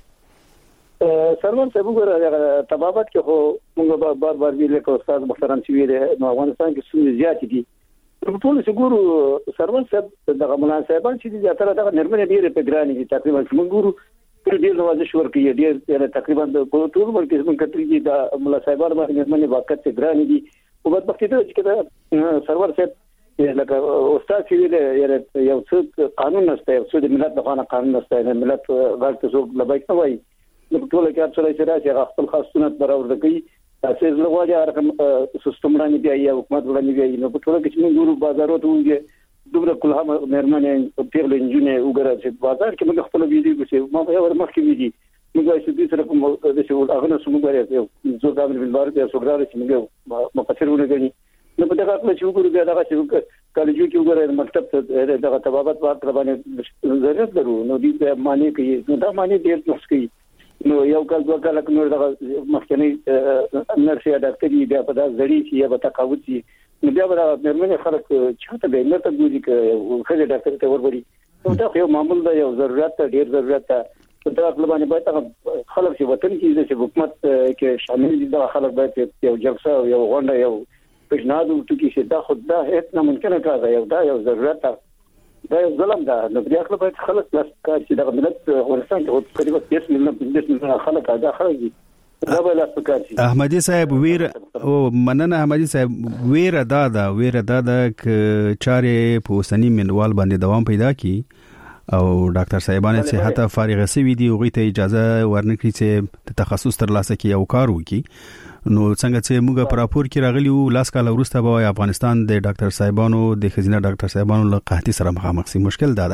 سرمن صاحب وګوره طبابت کې خو موږ بار بار ویل کوو استاد محترم چې ویل نو افغانستان کې څومره زیات دي ټول څه ګورو سرمن صاحب دغه مناسبات چې دي تر دغه نرمنه ډیره په ګرانی دي تقریبا موږ ګورو پر ډیر نوازش ورکړي ډیر تقریبا په ټول ملک کې موږ کتري دي د مناسبات باندې نرمنه واقعیت ګرانی دي او په وخت کې چې سرور صاحب لکه استاد چې ویل یو څه قانون نشته یو څه د ملت لپاره قانون نشته ملت غلط څه لبایک نه وایي نو ټول کې اصل چې راځي خپل خاص سنت برابر کوي تاسو زلواجه رقم سیستم باندې دی یا حکومت باندې دی نو په ټول کې چې موږ ګورو بازارو ته وګورئ دومره کله مېرمنې پیغلې انجونې وګورئ چې بازار کې موږ خپل ویډیو کې ما یو ور مخکې ویډیو موږ چې دې سره کوم د څه ول اغنه سمو غواړي یو زو دامن بلبار ته سوګرار چې موږ مقصرونه غني نو په دغه خپل چې وګورو بیا دغه چې کالجو کې وګورئ مکتب ته دغه تبابت واټ باندې ضرورت درو نو دې معنی کوي نو دا معنی ډېر څه کوي نو یو کال دوه کال نور دغه مخکنی نرس یا ډاکټر بیا په دغه ځړی چې یا په تقاوت شي نو بیا به مېرمنې خلک چاته به نه ته ګوري چې خځه ډاکټر ته وروري نو دا یو معمول دی یو ضرورت ډیر ضرورت په دغه خپل باندې باید خلک چې وطن کې چې حکومت کې شامل دي دا خلک باید یو جلسه یو غونډه یو پیشنهاد وکړي چې دا خود دا هیڅ نه ممکنه کار دی یو دا یو ضرورت دا یو ظلم ده نو بیا خپل باید خلک لاس کار چې دغه ملت افغانستان کې تقریبا بیس ملیون پنځه ملیون خلک دا خلک دي دا به لاس کار شي. احمدي صاحب ویر او مننه احمدي صاحب ویر ادا دا ویر ادا دا ک چارې په وسنی منوال باندې دوام پیدا کی او ډاکټر صاحبانه چې حتی فارغ سوي دي او ته اجازه ورنکړي چې تخصص تر لاسه کې او کار وکړي نو څنګه چې موږ پر راپور کې راغلی وو لاس کال وروسته به افغانستان د ډاکټر صاحبانو د خزینه ډاکټر صاحبانو له قحطي سره مخامخ سي مشکل ده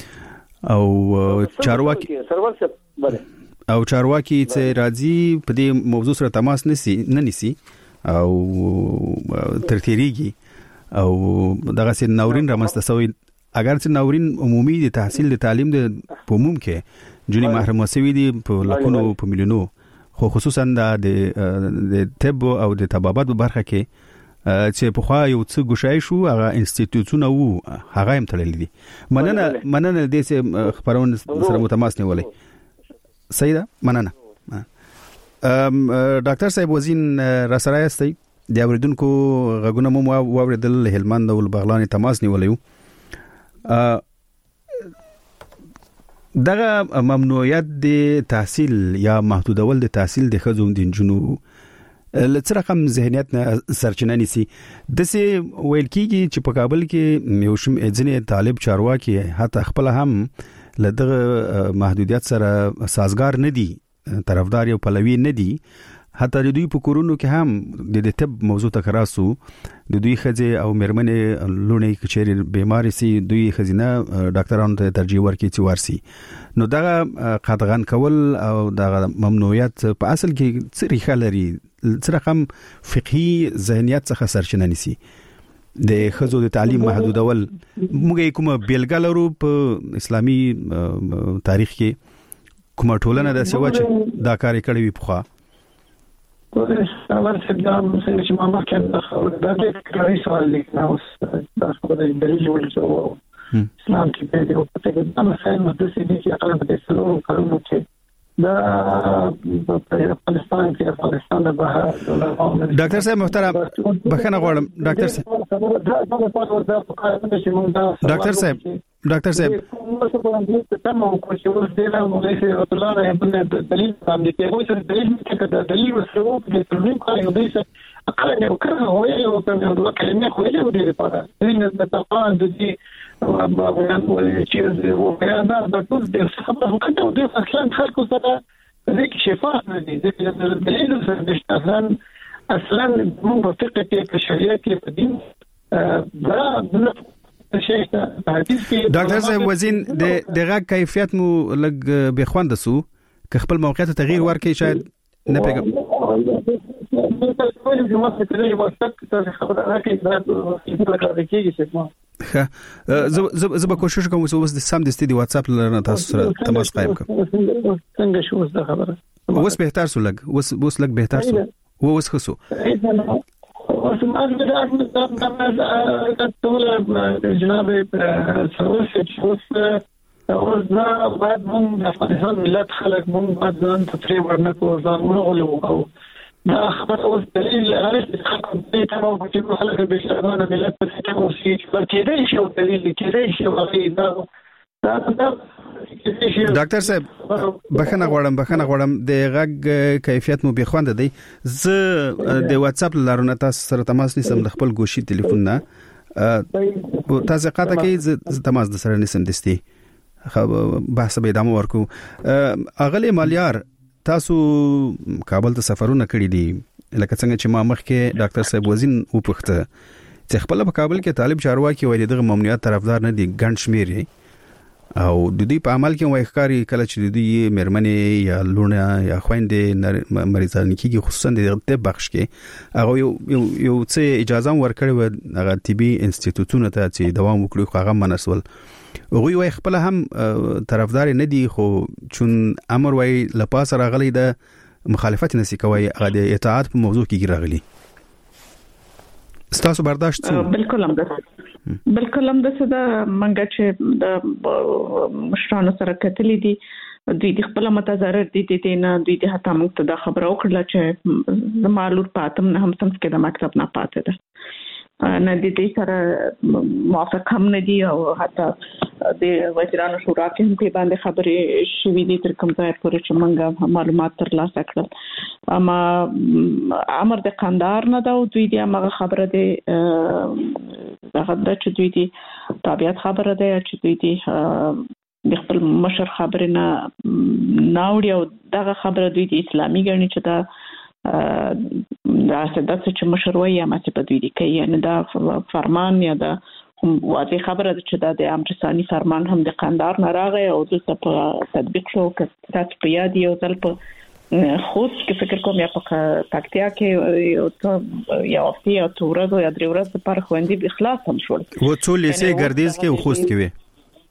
او چارواکي سرور څه بله او چارواکي چې راځي په دې موضوع سره تماس نسی نه نسی او ترتیریږي او دغه سي ناورین رامسته سوی اگر چې ناورین عمومي د تحصیل د تعلیم د عموم کې جونی محروم شوی دي په لکونو په میلیونو خو خصوصا د د طب او د طبابت په برخه کې چې په خوا یو څه ګوشای شو هغه انسټیټیوټونه وو هغه هم تړلې دي مننه مننه د دې خبرونه سره متماس نیولې سیدا مننه ام ډاکټر صاحب وزین را سره یاستئ د اوریدونکو غږونه مو واوریدل هلمند او بغلان تماس نیولې دغه ممنوعیت د تحصیل یا محدودول د تحصیل د خزو د جنو لڅ رقم ذهنیت سرچینه نيسي د سي ویل کیږي چې په کابل کې یو شم ځنې طالب چارواکي حتی خپل هم لدغه محدودیت سره سازگار نه دي طرفدار یو پلوي نه دي حتی د دوی په کورونو کې هم د طب موضوع تکراسو د دوی خځه او مېرمنې لونې کچېری بیماری سي دوی خزینه ډاکټرانو ته ترجیح ورکړي چې ورسي نو دغه قطغان کول او دغه ممنوعیت په اصل کې څه ریښه لري څه رقم فقهي ذهنیت څخه سرچینه نیسي د خزو د تعلیم محدودول موږ کومه بیلګه لرو په اسلامي تاریخ کې کومه ټولنه د سوچ دا کار کړی وي په اول څه دا څنګه چې ما مخکې دا د کړی سوال لیکنه اوس دا خبره د دلیل ولڅو اسلام کې په دې وخت کې دا مسایل مده سي دي چې اقل په څلورو کارونو کې دا په افغانستان کې افغانستان د بهر ډاکټر صاحب محترم بخښنه غواړم ډاکټر صاحب ډاکټر صاحب ډاکټر صاحب موږ په دې ته مو کوم چې ورته دا موږ یې ټولانه په دلیل باندې کې وایي چې دلیل کې دا دلیل وسو په دې کوي یو دې څه اقل نه وکړه هو یو په یو کلمه خو یې ودی لپاره دې نه تفاهم د دې ما بیان ولې چې و بیان دا د ټول دې خبره وکړه د اصلا خلکو سره دې کې شفاف نه دي دې دلیل سره اصلا اصلا موږ په فقه کې په شریعت کې په دین دا ډاکټر صاحب وزین د دغه کیفیت مو لګ به خوند سو که خپل موقعیت تغییر ورکړي شاید نه پیګم ها زه به کوشش کوم چې اوس د سم د استدی واتس اپ لرنه تاسو سره تماس قائم کړم څنګه شو زه خبره اوس بهتر سو لګ اوس اوس لګ بهتر سو اوس خسو اوس ما د جناب سروس چې او دا باید موږ د افغانستان ملت خلک موږ باید ځان ته پرې ورنکو ځان ورغلو او دا خبره اوس دلیل لري چې خلک دې ته مو چې خلک به شرمانه ملت په څه کې اوسې چې کېدای شي او دلیل کېدای شي او دا دا ډاکټر صاحب بخښنه غواړم بخښنه غواړم د غږ کیفیت مو بخوند دی زه د واتس اپ لارونه تاسو سره تماس نیسم د خپل ګوشي ټلیفون نه تاسو قاطع کې ز تماس د سره نیسم دستي بحث به ادامه ورکو. اغلی مالیار تاسو کابل ته سفرونه کړی دي لکه څنګه چې ما مخکې ډاکټر صاحب وزین وپوښته چې خپل په کابل کې طالب چارواکي وایي دغه ممنوعیت طرفدار نه دي ګڼ شمیر او د دې په عمل کې وایي ښکاری کله چې د دې مرمنې یا لونه یا خويندې مریضان کېږي خصوصا د طب بخش کې هغه یو یو څه اجازه ورکړي و هغه طبي انسټیټیوټونو ته چې دوام وکړي هغه منسول وګوي وای خپل هم طرفدار نه دي خو چون امر وای لپاس راغلي د مخالفت نسی کوي هغه د اطاعت په موضوع کې راغلي ستاسو برداشت څه بالکل هم ده بالکل هم ده دا منګه چې د مشرانو سره کتلې دي دوی د خپل متضرر دي دي نه دوی د هتا موږ ته د خبرو کړل چې د مالور پاتم نه هم سم کې د مکتب نه پاتې ده نه د دې سره موافق هم نه دي او حتی د وزیرانو شورا کې هم په باندې خبرې شوې دي تر کوم ځای پورې چې موږ معلومات ترلاسه کړل اما امر د قندار نه دا دوی د هغه خبره ده هغه د چې دوی دي تابعیت خبره ده چې دوی دي د خپل مشر خبره نه ناوړي او دغه خبره دوی د اسلامي ګڼي چې دا دا څه چې مشروعي یا ماته په دوی دی کوي یعنی دا فرمان یا دا واضح خبره ده چې دا د امر ثاني فرمان هم د قندار نه راغی او د په تطبیق شو چې تاسو په یاد یو ځل په خوست کې فکر کوم یا په تاکتیا کې یو یا وختي یا تورز یا درې ورځې پر خوندې اخلاص هم شول و څو لیسې ګردیز کې خوست کې وي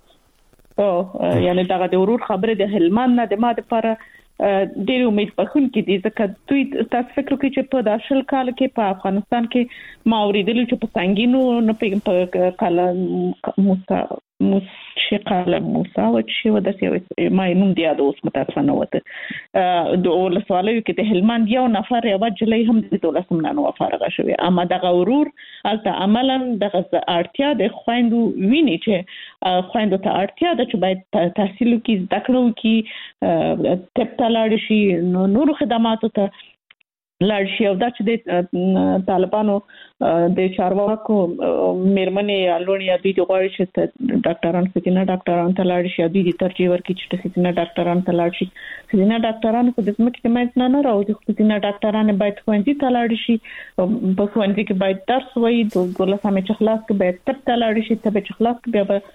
او یعنی دا د ورور خبره د هلمند نه د ماده پر ډېر امید بخون کې دي ځکه دوی تاسو فکر کوئ چې په داشل کال کې په افغانستان کې ما اوریدل چې په سنگینو نه په کاله موسی موسی کاله موسی او چې وداسې ما نوم دی د اوس متاسفانه وته د اول سوالو کې د هلمند یو نفر یو جلې هم د دولسم نه نو فارغه شوی اما د غورور البته عملاً د اړتیا د خويندو ویني چې خويندو ته اړتیا ده چې باید تحصیل وکړي زده کړو کې طب ته لاړ شي نو نور خدماتو ته لاړ شي او دا چې د طالبانو د چارواکو میرمنې لونی یا دوی د غواړي چې ډاکټران فتنه ډاکټران ته لاړ شي دوی د ترجیح ورکړي چې فتنه ډاکټران ته لاړ شي فتنه ډاکټران په دې مکه کې مې نه نه راوځي فتنه ډاکټران باید خوندې ته لاړ شي په خوندې کې باید درس وایي د ګولسمه چې خلاص کې باید طب ته لاړ شي طب چې خلاص کې به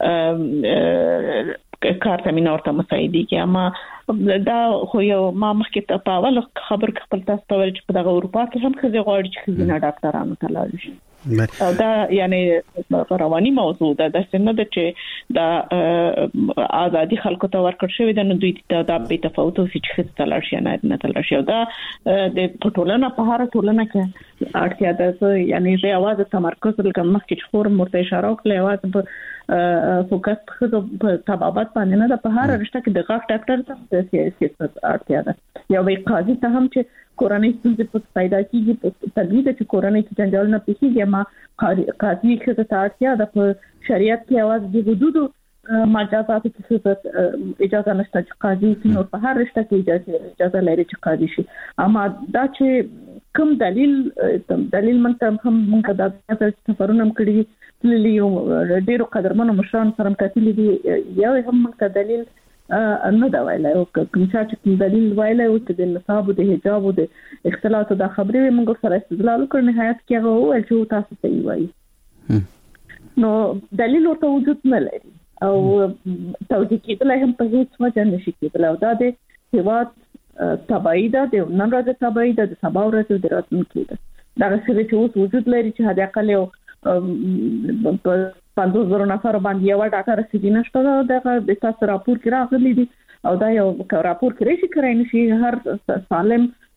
کار تامین اورته مساعدي کې اما دا خو یو ما مخکې ته په اول خبر خپل تاسو ته ویل چې په دغه اروپا کې هم خزي غواړي چې خزي نه ډاکټرانو ته لاړ شي او دا یعنی رواني موضوع ده د څنګه د چې دا ازادي خلکو ته ورکړ شوی د نو دوی ته دا په تفاوت او چې خزي ته لاړ شي نه نه ته لاړ شي دا د ټولنه په هر ټولنه کې اړتیا ده یعنی د اواز تمرکز لکه مخکې خور مرته اشاره وکړه اواز په فوکس په طبابت باندې نه د په هر رشته کې د غاښ ډاکټر ته د سیاست اړتیا ده یا وی قاضي ته هم چې کورنۍ ستونزې په پیدا کیږي په تدوید چې کورنۍ کې جنجال نه پیږي ما قاضي کې ته اړتیا ده په شریعت کې اواز د حدودو مجازات کې اجازه نشته چې قاضي نو په هر رشته کې اجازه اجازه لري چې قاضي شي اما دا چې کوم دلیل دلیل منته هم موږ دا سفرونه کړی لیو ډیرو قدرمنو مشران سره کتلې دي یو هم موږ دلیل نه دا ویلای او کوم چې دلیل ویلای او چې د نصاب او د حجاب او د اختلاط او د خبرې موږ سره استدلال وکړ نهایت کې هغه ویل چې تاسو ته وایي نو دلیل ورته وجود نه لري او توجیه کېدل هم په هیڅ وجه نشي کېدل او دا د هیواد تبعی ده د نن ورځ تبعی ده د سبا ورځ د راتلونکي ده دا څه چې اوس وجود لري چې هدا کله یو په پنځوس زره نفر باندې یو ډاکټر رسیدي نشته دا د تاسو راپور کې راغلي دي او دا یو راپور کې راشي کړئ نشي هر سالم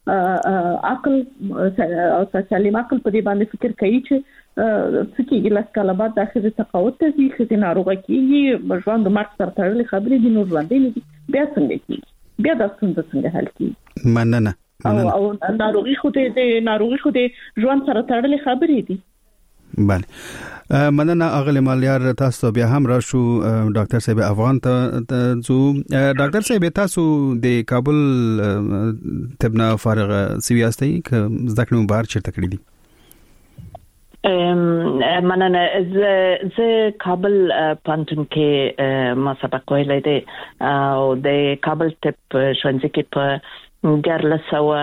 عقل او سالم عقل په دې باندې فکر کوي چې څه کېږي لاس کاله بعد د ښځې تقاعد ته ځي ښځې ناروغه کېږي ژوند د مرګ سره تړلې خبرې دي نور ژوندی نه دي بیا څنګه کېږي بیا دا ستونزه څنګه حل کېږي مننه او او ناروغي خو د ناروغي خو د ژوند سره تړلې خبرې دي بله مننه اغلی مالیار تاسو بیا هم راشو ډاکټر صاحب افغان ته زو ډاکټر صاحب تاسو د کابل طبنا فارغ سویاستي ک زده کړو بهر چیرته کړی دي مننه زه زه کابل پانتون کې ما سبق ویلای دی او د کابل طب ښوونځي کې په ګرلسوا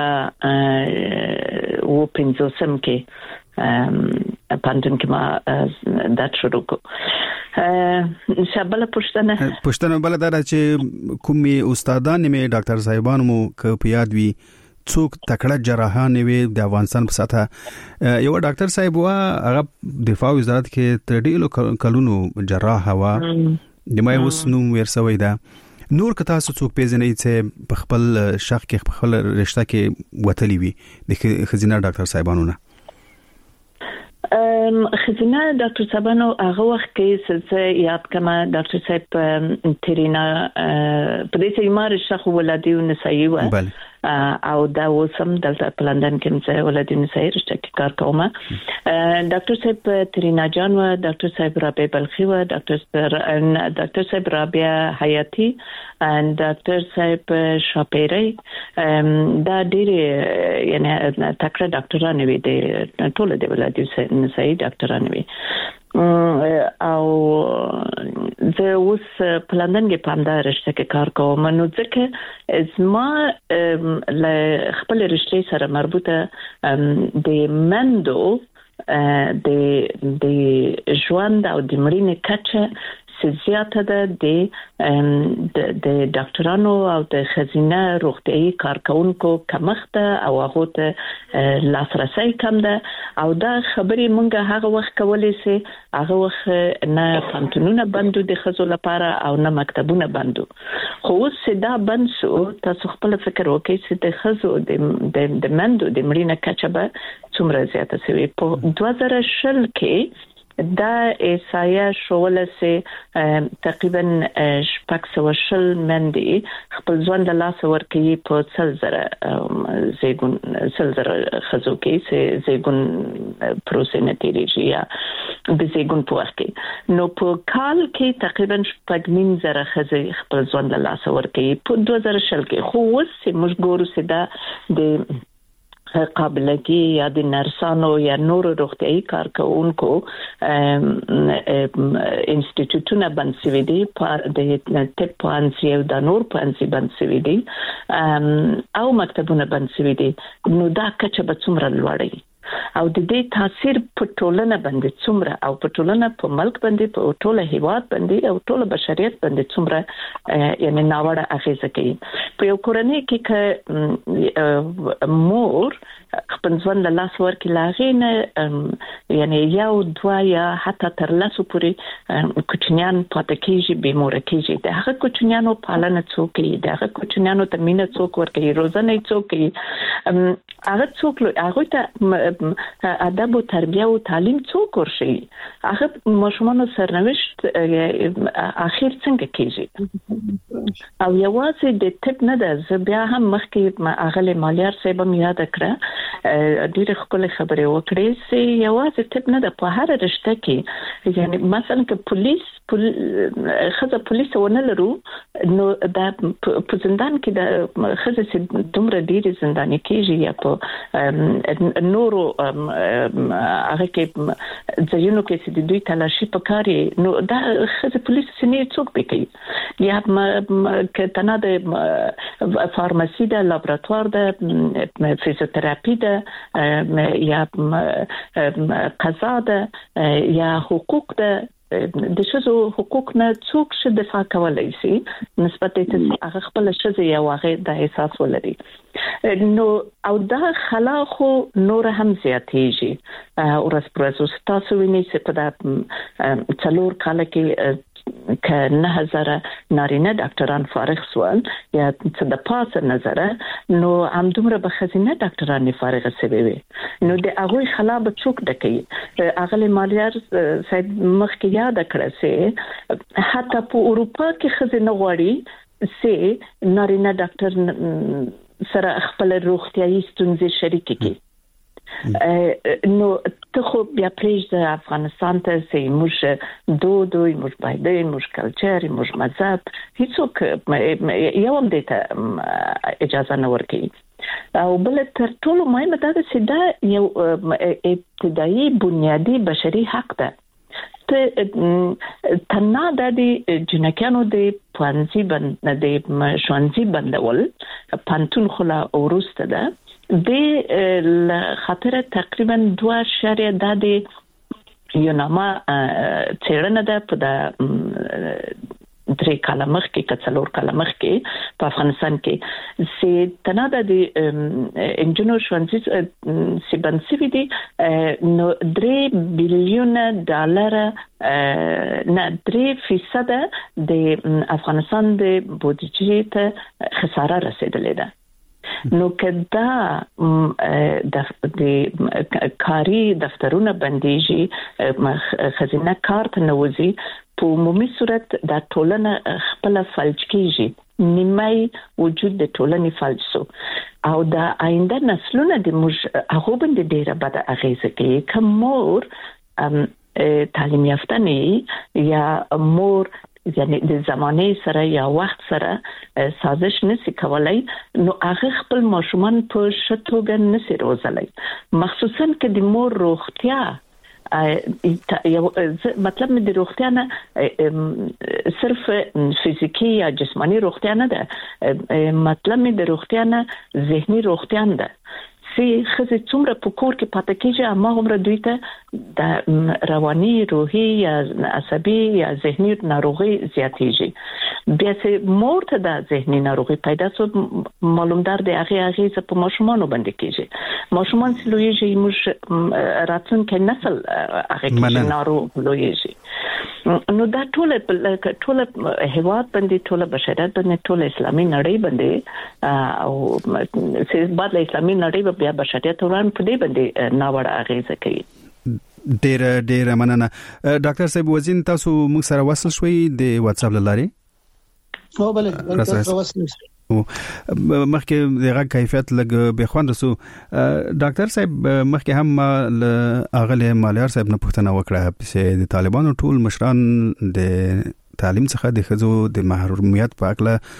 و پنځوسم کې پانتون کې ما دا شروع کو شابه پښتنه پښتنه بل دا چې کومي استادان مې ډاکټر صاحبان مو ک په یاد وی څوک تکړه جراحان وي د افغانستان په ساته یو ډاکټر صاحب وا هغه دفاع وزارت کې ترډیلو کلونو جراح وا د مې اوس نو ورسوي دا نور کتا څوک پیژنې چې په خپل شخص کې خپل رشتہ کې وتلی وي د خزینه ډاکټر صاحبانو نه ام خزینه ډاکټر صاحبانو هغه وخت کې څه یاد کما ډاکټر صاحب ترینا په دې چې مار شخو ولادي ونسایي و او دا وسم دلته په لندن کې مې ولادي ونسایي رشتہ کې کار کوم ډاکټر صاحب ترینا جان و ډاکټر صاحب رابعه بلخي و ډاکټر ډاکټر صاحب رابعه حیاتي and ډاکټر صاحب شاپيري دا ډېر یعنی تکړه ډاکټران وي د ټول د ولادي نسایي ډاکټران وي او زه اوس په لندن کې په همدا رشته کې کار کوم نو ځکه زما له خپل رشتې سره مربوطه د مندو د د ژوند او د مړینې کچه زیاته ده د د ډاکټرانو او د خزینه روغتیايي کارکونکو کمښت او هغه ته لاسرسي کم ده او دا خبرې مونږه هغه وخت کولې سي هغه وخت نه پانتونونه بندو د خزو لپاره او نه مکتبونه بندو خو اوس دا بند شو تاسو خپل فکر وکړئ چې د خزو د د مندو د مړینې کچه به څومره زیاته شوي په دوه زره شل کې دا ایسایا شوله سي تقریبا شپږ سوه شل مندي خپل ځوان د لاس ورکي په څل زره زیګون څل زره خزو کې سي زیګون پروسه نتیجه یا د زیګون په وخت کې نو په کال کې تقریبا شپږ نیم زره خزي خپل ځوان د لاس ورکي په دوه زره شل کې خو اوس موږ ګورو چې دا د قابلګي یا د نرسانو یا نور روغتيايي کارکونکو انسټیټیوټونه بند شوي دي د طب پوهنځي او د نور پوهنځي بند شوي دي او مکتبونه بند شوي دي نو دا کچه به څومره لوړه او د دې تاثیر په ټولنه باندې څومره او په ټولنه په ملک باندې په ټوله هیواد باندې او ټوله بشریت باندې څومره یعنی ناوړه اغیزه کوي په یو کورنۍ کې ک مور خپل ځوان له لاس ورکړي لاغینه یعنی یو دوا یا حتی تر لاسو پورې کوچنیان پاتې کېږي به مور کېږي د هغه کوچنیانو پالنه څوک کوي د هغه کوچنیانو ته مینه څوک ورکوي روزنه څوک کوي هغه څوک هغه ته ادب او تربیه او تعلیم څوک ورشي هغه ماشومان سرنوشت اخر څنګه کېږي او یوازې د طب نه ده بیا هم مخکې اغلی مالیار صاحب هم یاد کړه ډېر خپل خبرې وکړې چې یوازې طب نه ده په هر رشته کې یعنی مثلا که پولیس خزه پولیس ونه لرو نو دا په زندان کې د خزه چې دومره ډېر زنداني کېږي یا په نورو هغه کې ځینو کې چې د دوی تلاشي پکاري نو دا خزه پولیس سنې څوک پکې یا کتنه د فارماسي د لابراتوار د فزیوتراپي د یا قضا د یا حقوق د د شذو حقوق نه څوک ش دفاع کولای شي نسبت ته هغه خپل شذ یا واغې د احساس ولري نو او دا خلاخو نور هم زیاتېږي او رس پروسس تاسو وینئ چې په دا څلور کال کې ک نه هزار نارینه ډاکټران فارغ سول یا څه د پاسه نظر نو هم دومره به خزینه ډاکټران فارغ سوي وي نو د هغه خلاف څوک دکې اغلی مالیار سید مخکې یاد کړه سي حتی په اروپا کې خزینه غواړي سي نارینه ډاکټر سره خپل روغتيایي ستونزې شریک کړي نو ته خو بیا پریږ د افغانستان ته سي موږ دودو موږ باید موږ کلچر موږ مذهب هیڅوک یو هم دته اجازه نه ورکړي او بل تر ټولو مهمه دا ده چې دا یو ابتدایي بنیادی بشري حق ده ته تنها د جنکانو د پانسي بند د شوانسي بندول پانتون خلا اورسته ده د خاطر تقریبا دوه شریعه د یو نامه چیرنه ده په د درې کاله مخکې کڅلور کاله مخکې په افغانستان کې سي تناده د انجنیر شوانسي سیبنسي دي نو درې بلیون ډالر نه درې فیصد د افغانستان د بودیجې ته خساره رسیدلې ده نو کدا د کاری دفترونه بنديږي خزینه کارت نوځي په عمومي صورت د ټولنه خپل فلج کیږي نیمای وجود د ټولنې فلج سو او د آینده نسلونه د موږ هغه باندې ډیره بد اغیزه کوي کوم مور تعلیم یافته نه یا مور یعنی د زمانه سره یا وخت سره سازش نشي کولای نو هغه خپل ماشومان په شتوګه نشي روزلای مخصوصا کې د مور روغتیا مطلب مې د روغتیا نه صرف فزیکی یا جسمانی روغتیا نه ده مطلب مې د روغتیا نه ذهني روغتیا ده سي خزه څومره په کور کې پاتې کیږي اما عمر دوی ته د رواني روحي یا عصبي یا ذهني ناروغي زیاتېږي بیا چې مور ته د ذهني ناروغي پیدا شو معلومدار دی هغه هغه په ماشومان باندې کیږي ماشومان چې لویږي موږ راتلونکي نسل هغه ناروغ لویږي نو دا ټول ټول هیواد باندې ټول بشریت باندې ټول اسلامي نړۍ باندې او چې بعد له اسلامي نړۍ بیا بشریت وران په دې باندې ناوړه اغیزه کوي ډیر ډیر مننه ډاکټر صاحب وزین تاسو موږ سره وصل شوي د واتس اپ لارې او بل تاسو وصل مخکې دغه کیفیت لګ به خوند سو ډاکټر صاحب مخکې هم اغله مالیار صاحب نه پوښتنه وکړه چې د طالبانو ټول مشران د تعلیم څخه د خزو د محرومیت په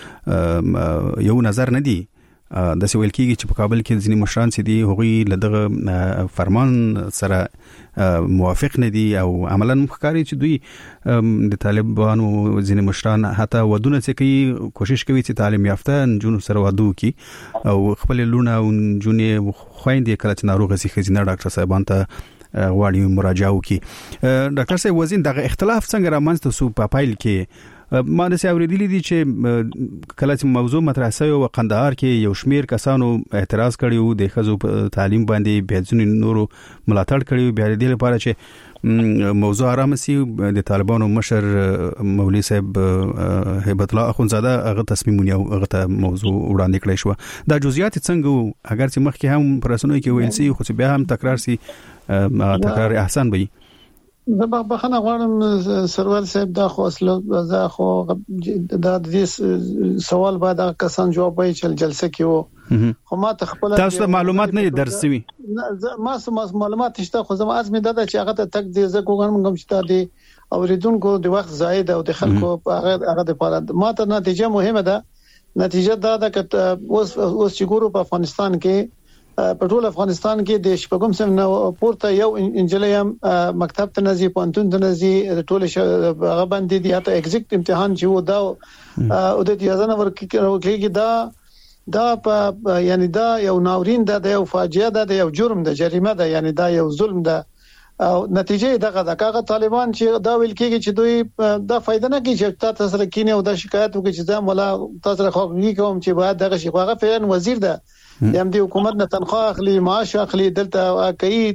اړه یو نظر نه دی د سویل کېږي چې په کابل کې ځینې مشران سي دي هغوی له دغه فرمان سره موافق نه دي او عملاً مخکاري چې دوی د طالبانو ځینې مشران حتی ودونه چې کوي کوشش کوي چې تعلیم یافته نجونو سره واده وکړي او خپل لونه او نجونې خويندې کله چې ناروغه سي خزینه ډاکټر صاحبان ته غواړي مراجعه وکړي ډاکټر صاحب وزین دغه اختلاف څنګه رامنځته سو په پایل کې ما د ساوریدلې دي چې کله چې موضوع مطرح شوی او قندهار کې یو شمیر کسانو اعتراض کړیو د خزو تعلیم باندې بهځنی نورو ملاتړ کړیو بیا د لپاره چې موضوع آرام سي د طالبانو مشر مولوی صاحب هیبت الله اخونزاده هغه تصمیم ونیو هغه ته موضوع وړاندې کړی شو دا جزئیات څنګه اگر چې مخکې هم پرسنوي کې ویل سي خو بیا هم تکرار سي تکرار احسان وي زه به بخنه غواړم سرور صاحب دا خو اصله زه خو دا د دې سوال بعد کسان جواب وایي چې جلسه کې وو خو ما ته خپل تاسو معلومات نه درسوي ما سم معلومات شته خو زما ازمه ده چې هغه ته تک دې زه کوم کوم چې دا اوریدونکو د وخت زائد او د خلکو هغه هغه لپاره ما ته نتیجه مهمه ده نتیجه دا ده چې اوس اوس چې ګورو په افغانستان کې په ټول افغانستان کې د شپږم سم نو پورته یو انجلیم مکتب ته نزي پونتون ته نزي ټول هغه باندې دی اته ایگزیکټ امتحان چې و دا او د اجازه ورکړي دا دا په یعنی دا یو ناورین ده د یو فاجعه ده د یو جرم ده جریمه ده یعنی دا یو ظلم ده او نتیجه دغه د کاغه طالبان چې دا ویل کېږي چې دوی دا فائدہ نه کوي چې تاسو سره کینه او دا شکایت وکړي چې دا مولا تاسو سره خو کوم چې بعد دغه شیخه فعلا وزیر ده یم دی حکومت نه تنخواه اخلي معاش اخلي دلته کوي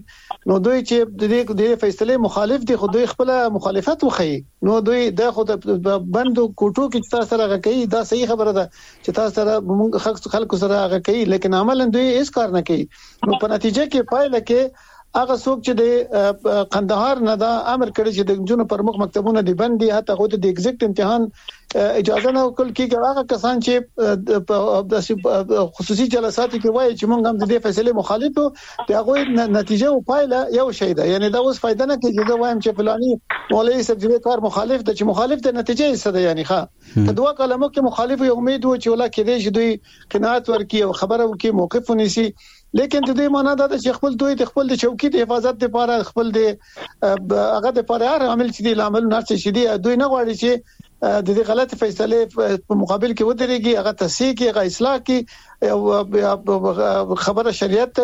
نو دوی چې د دې د فیصله مخالف دي خو دوی خپل مخالفت وخی نو دوی د خود بندو کوټو کې تاسو سره غکې دا صحیح خبره ده چې تاسو سره موږ خلکو سره غکې لیکن عملاً دوی هیڅ کار نه کوي نو په نتیجه کې پایله کې هغه څوک چې د قندهار نه دا امر کړی چې د جنونو پر مخ مکتبونه دی بندي حتی خو د ایگزیکټ امتحان اجازه نه ورکول کیږي هغه کسان چې د خصوصي جلسات کې وایي چې موږ هم د دې فیصله مخالف یو د هغه نتیجه او پایله یو شی ده یعنی دا اوس فائدہ نه کوي چې وایم چې فلاني مولوی صاحب دې کار مخالف ده چې مخالف د نتیجه څه ده یعنی ښه په دوه کلمو کې مخالف یو امید و چې ولا کې دې چې دوی قناعت ورکړي او خبره وکړي موقف ونیسي لیکن د دې معنا دا چې خپل دوی د خپل د چوکۍ د حفاظت لپاره خپل د هغه د لپاره هر عمل چې د عمل نه چې دي دوی نه غواړي چې د دې غلط فیصله په مقابل کې ودرېږي هغه تصحیح کې هغه اصلاح کې خبره شریعت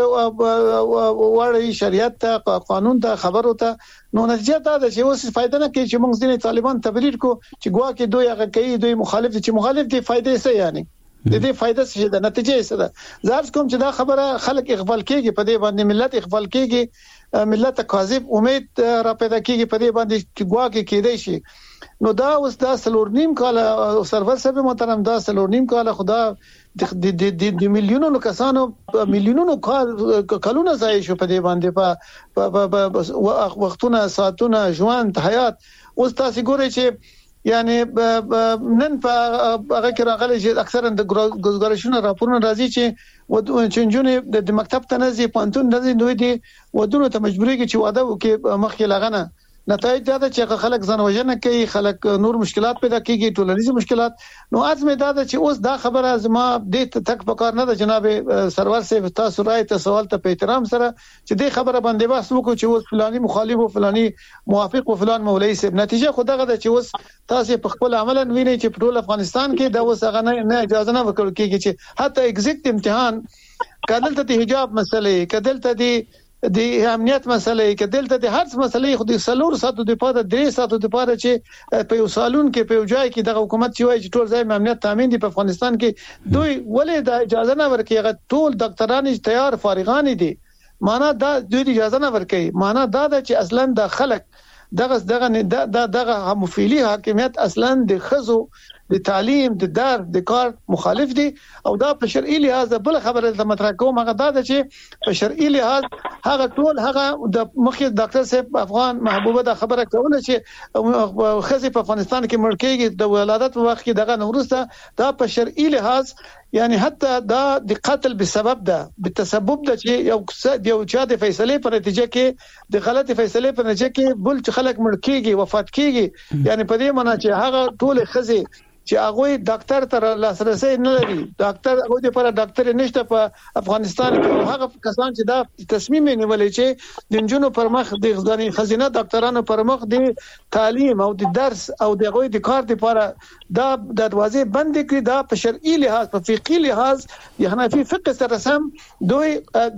وړي شریعت قانون ته خبرو ته نو نتیجه دا ده چې اوس فائدہ نه کوي چې موږ ځینې طالبان تبریر کو چې ګوا کې دوی هغه کوي دوی مخالف دي چې مخالف دي فائدې څه یعنی د دې فائدہ څه ده نتیجه څه ده زار کوم چې دا خبره خلک اغفال کیږي په دې باندې ملت اغفال کیږي ملت کاذب امید را پیدا کیږي په دې باندې چې ګوا کې کېدای شي نو دا اوس دا سلور نیم کال سرور صاحب محترم دا سلور نیم کال خدا د د د میلیونونو کسانو میلیونونو کلونه ځای شو په دې باندې په وختونه ساعتونه ژوند حیات اوس تاسو ګورئ چې یعنی نن په هغه کې راغلي چې اکثرا د ګزارشونو راپورونه راځي چې چنجونه د مکتب ته نزي پانتون نزي دوی دي ودونو ته مجبوري کې چې واده وکي مخکې لغنه نتایج دا چې خلک ځان وژنه کوي خلک نور مشکلات پیدا کیږي ټولنیز مشکلات نو اځ مې دا چې اوس دا خبره زما د تک پکار نه ده جناب سرور صاحب تاسو راي ته سوال ته په احترام سره چې د خبره باندې بحث وکړو چې اوس فلاني مخالف او فلاني موافق او فلان مولوی صاحب نتیجه خدغه ده چې اوس تاسو په خپل عملاً ویني چې په ټول افغانستان کې دا اوس هغه نه اجازه نه ورکول کیږي چې حتی ایگزیکټ امتحان کله ته حجاب مسلې کله ته دی د امنیت مسلې کدل ته د هر مسلې خو د سلور ساتو د پاره درې ساتو د پاره چې په یو سالون کې په یو ځای کې د حکومت چې وایي چې ټول ځای امنیت تامین دي په افغانستان کې دوی ولې د اجازه نه ورکړي ټول ډاکټران تیار فارغان دي معنا دا دوی اجازه نه ورکړي معنا دا ده چې اصلا د خلک دغه دغه دغه همفعلی حاکمیت اصلا د خزو د تعلیم د در د کار مخالف دي او دا په شرعي لحاظ بل خبره د مطرح کوم هغه دا ده چې په شرعي لحاظ هغه ټول هغه د مخکې ډاکټر صاحب افغان محبوبه د خبره کوله چې خزي په افغانستان کې مړ کېږي د ولادت وخت کې دغه نورسته دا په شرعي لحاظ یعنی حتی دا د قتل بسبب ده بتسبب ده چې یو یو چا د فیصله په نتیجه کې د غلطي فیصله په نتیجه کې بل چې خلک مړ کېږي وفات کېږي یعنی په دې معنی چې هغه ټول خزي چې هغه ډاکټر تر لاسرسي نه لري ډاکټر هغه د پر ډاکټر نشته په افغانستان کې هغه کسان چې دا تصمیم نیولې چې د جنونو پر مخ د غزنی خزینه ډاکټرانو پر مخ د تعلیم او د درس او د هغه د کار لپاره دا د دروازې بند کړي دا په شرعي لحاظ په فقهي لحاظ د حنفي فقه سره سم دوی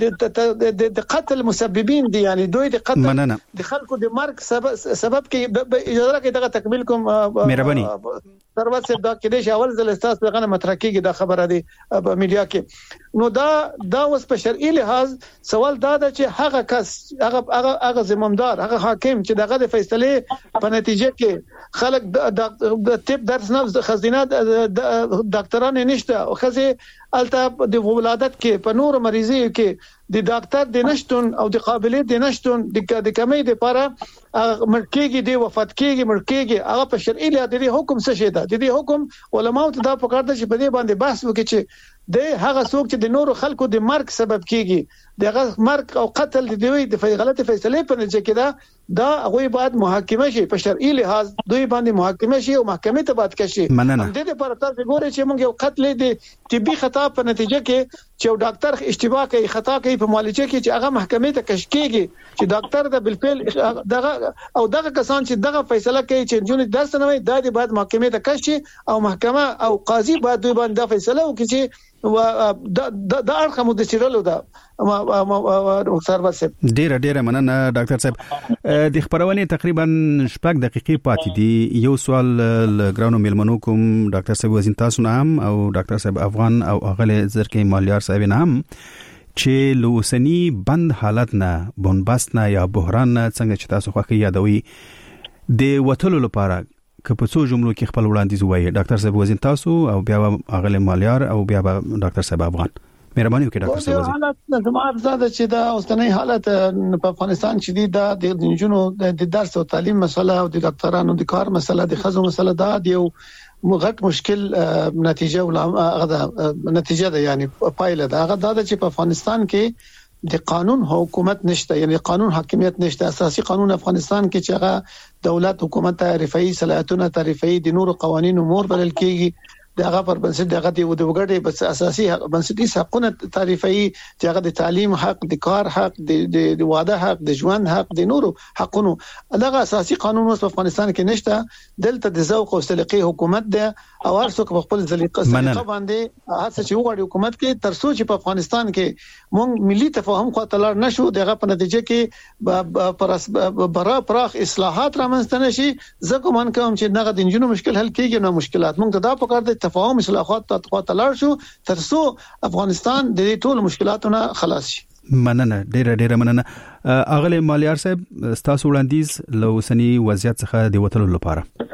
د قتل مسببین دي یعنی دوی د قتل د خلکو د مرګ سبب سبب کې اجازه کې دغه تکمیل کوم مهرباني سروت صاحب دا کې د اول ځل استاس په غنه مطرح کیږي دا خبره دی په میډیا کې نو دا دا اوس په شرعي لحاظ سوال دا ده چې هغه کس هغه هغه هغه زموندار هغه حاکم چې دغه د فیصله په نتیجه کې خلک د طب درس نه خزینه ډاکټرانو نشته او خزي الته د ولادت کې په نور مریضي کې د ډاکټر د نشټون او د قابلیت د نشټون د کمی د لپاره مرکېږي د وفات کېږي مرکېږي هغه په شرعي لحاظ د حکم څه شي ده د حکم علماء ته دا پکړه چې په دې باندې بحث وکړي چې د هغه څوک چې د نورو خلکو د مرګ سبب کیږي دغه مرګ او قتل د دوی د غلطي فیصله په نتیجه کې دا دا هغه باید محاکمه شي په شرعي لحاظ دوی باندې محاکمه شي او محکمه ته باید کشي د دې لپاره تاسو ګورئ چې موږ یو قتل د طبي خطا په نتیجه کې چې یو ډاکټر اشتباه کوي خطا کوي په معالجه کې چې هغه محکمه ته کش کیږي چې ډاکټر د بالفعل دغه او دغه کسان چې دغه فیصله کوي چې جون درس نه وي دا د باید محکمه ته کشي او محکمه او قاضي باید دوی باندې فیصله وکړي چې و د د اړخ مو د چیرلو دا سروت صاحب ډیر ډیر مننه ډاکټر صاحب د خبرونه تقریبا شپږ دقیقې پاتې دي یو سوال لګرانو ملمنو کوم ډاکټر صاحب وزین تاسو نام او ډاکټر صاحب افغان او اغله زرکې مالیار صاحب نام چې لوسنی بند حالت نه بنبست نه یا بحران نه څنګه چې تاسو خوښ یادوي د وټلو لپاره که په څو جملو کې خپل وړاندیز وایي ډاکټر صاحب وزین تاسو او بیا اغله مالیار او بیا ډاکټر صاحب افغان مهرباني وکړئ ډاکټر صاحب وزین حالت زموږ زاده چې دا اوسنۍ حالت په افغانستان چې دی دا د جنونو د درس او تعلیم مسله او د ډاکټرانو د کار مسله د خزو مسله دا دی یو غټ مشکل نتیجه ولا نتیجه ده یعنی پایله ده هغه دا چې په افغانستان کې د قانون حکومت نشته یعنی قانون حاکمیت نشته اساسي قانون افغانستان کې چې هغه دولت حکومت تعریفي صلاحیتونه تعریفي د نور قوانینو مور بلل کېږي دغه پر بنسټ دغه دی د وګړي بس اساسي بنسټي حقونه تعریفي چې هغه د تعلیم حق د کار حق د واده حق د ژوند حق د نورو حقونو دغه اساسي قانون په افغانستان کې نشته دلته د ذوق او سلیقې حکومت ده او هر څوک په خپل سلیقه سلیقه باندې هڅه چې وغواړي حکومت کې تر څو چې په افغانستان کې مونږ ملي تفاهم خو تلار نشو دغه په نتیجه کې پر برا پراخ اصلاحات رامنځته نشي زکه من کوم چې دغه د جنونو مشکل حل کیږي نو مشکلات مونږ ته دا پکار دي تفاهم اصلاحات تطبیق تلار شو تر څو افغانستان د دې ټول مشکلاتونو خلاص شي مننه ډیره ډیره مننه اغله مالیار صاحب تاسو وړاندیز لوسنی وضعیت څخه د وټلو لپاره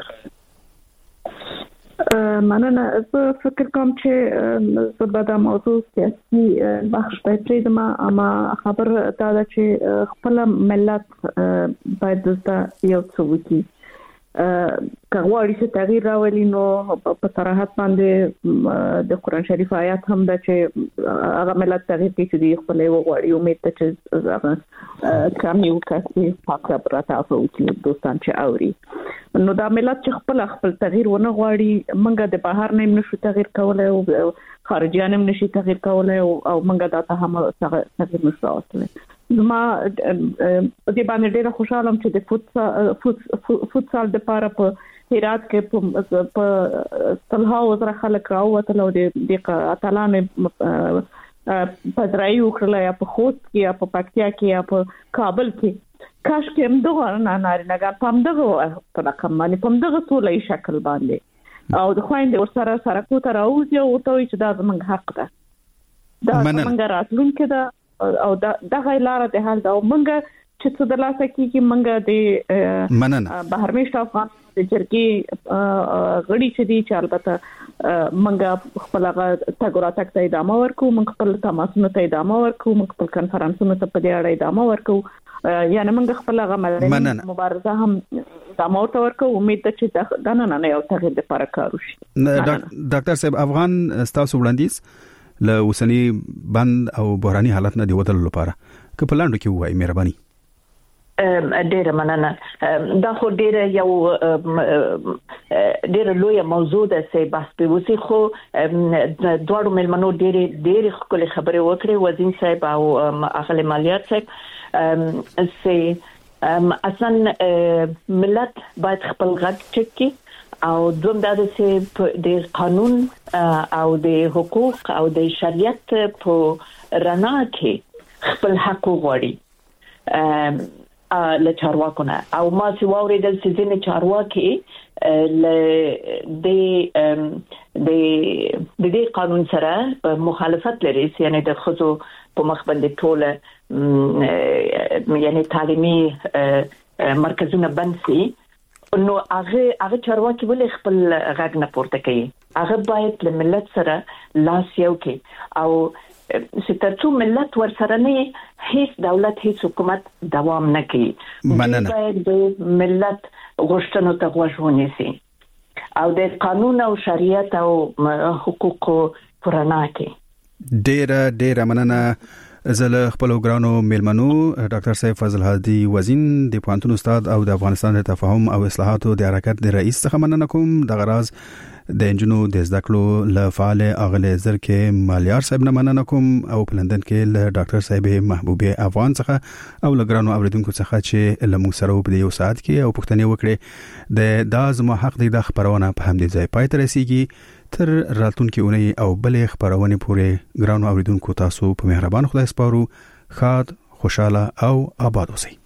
مننه زه فکر کوم چې زبده موضوع سیاسي بخش ته پریدم اما خبر دا ده چې خپل ملت باید د یو څه وکړي کغواړي چې تغییر راولي نو په صراحت باندې د قرآن شریف آیات هم دا چې هغه ملت تغییر کوي چې خپل وغواړي امید ته چې هغه کم یو کسي پاک راته او چې دوستان چې اوري نو دا ملت چې خپل خپل تغییر ونه غواړي منګه د بهر نه نشو تغییر کولای او خارجيان هم نشي تغییر کولای او منګه دا ته هم تغییر نشو راوستلی زما د باندې ډیره خوشاله چې د فوت فوتسال د پاره په هرات کې په تلها وزره خلک راوته او د اتلانو پدرای وکړه یا په خوست کې یا په پکتیا کې یا په کابل کې کاش کې هم دغه نه نارینه پام دغه په رقم باندې پام دغه ټولې شکل باندې او د خويندې ورسره سره کوته راوځي او ته چې دا زمونږ حق ده دا زمونږ راتلونکي ده او دا دغه لار د حل دا مونږ چې څه د لاسه کیږي مونږ د مننه بهرمشت افغان د جرګي غړي چې دي چې البته مونږ خپل هغه تګوراتک ته ادامه ورکو مونږ خپل تماسونو ته ادامه ورکو مونږ خپل کانفرنسونو ته په دې اړه ادامه ورکو یعنی مونږ خپل هغه مدني مبارزه هم ادامه ورکو امید ته چې دا نه نه یو تغیر د لپاره کار وشي ډاکټر صاحب افغان تاسو وړاندیز له وسنی بند او بحراني حالت نه دی وټل لپاره که په لاندو کې وای مهرباني ډیره مننه دا خو ډیره یو ډیره لوی موضوع ده چې بحث په وسی خو دوړو ملمنو ډیره ډیره خپل خبرې وکړي وزین صاحب او اغله مالیات صاحب چې اصلا ملت باید خپل غږ چک کړي او دوم دا چې د قانون او د حقوق او د شریعت په رڼا کې خپل حق وغواړي له چارواکونه او ما چې واوریدل چې ځینې چارواکي ل د د د قانون سره مخالفت لري یعنی د خصو په مخ باندې ټوله یعنی تعلیمي مرکزونه بند سي نو هغه هغه چارواکي ولې خپل غږ نه پورته کوي هغه باید له ملت سره لاس یو کې او ستاسو ملت ور سره نه هیڅ دولت هیڅ حکومت دوام نه کوي باید د ملت غوښتنو ته غوږ ونیسي او د قانون او شریعت او حقوقو پرانا کې ډیره ډیره مننه زله خپل ګرانو میلمنو ډاکټر صاحب فضل هادي وزین د پوهنتون استاد او د افغانستان د تفاهم او اصلاحاتو د حرکت د رئیس څخه مننه کوم د غراز د انجنونو د زده کړو له فعال اغله زرکه مالیار صاحب نه مننه کوم او په لندن کې له ډاکټر صاحب محبوبه افغان څخه او له ګرانو اوریدونکو څخه چې له موږ سره په یو ساعت کې او پوښتنه وکړي د دازمو حق د خبرونه په هم دي ځای پای تر رسیدي تر راتلونکي اونۍ او بلې خبرونه پورې ګرانو اوریدونکو تاسو په مهربان خدای سپارو خاد خوشاله او آباد اوسئ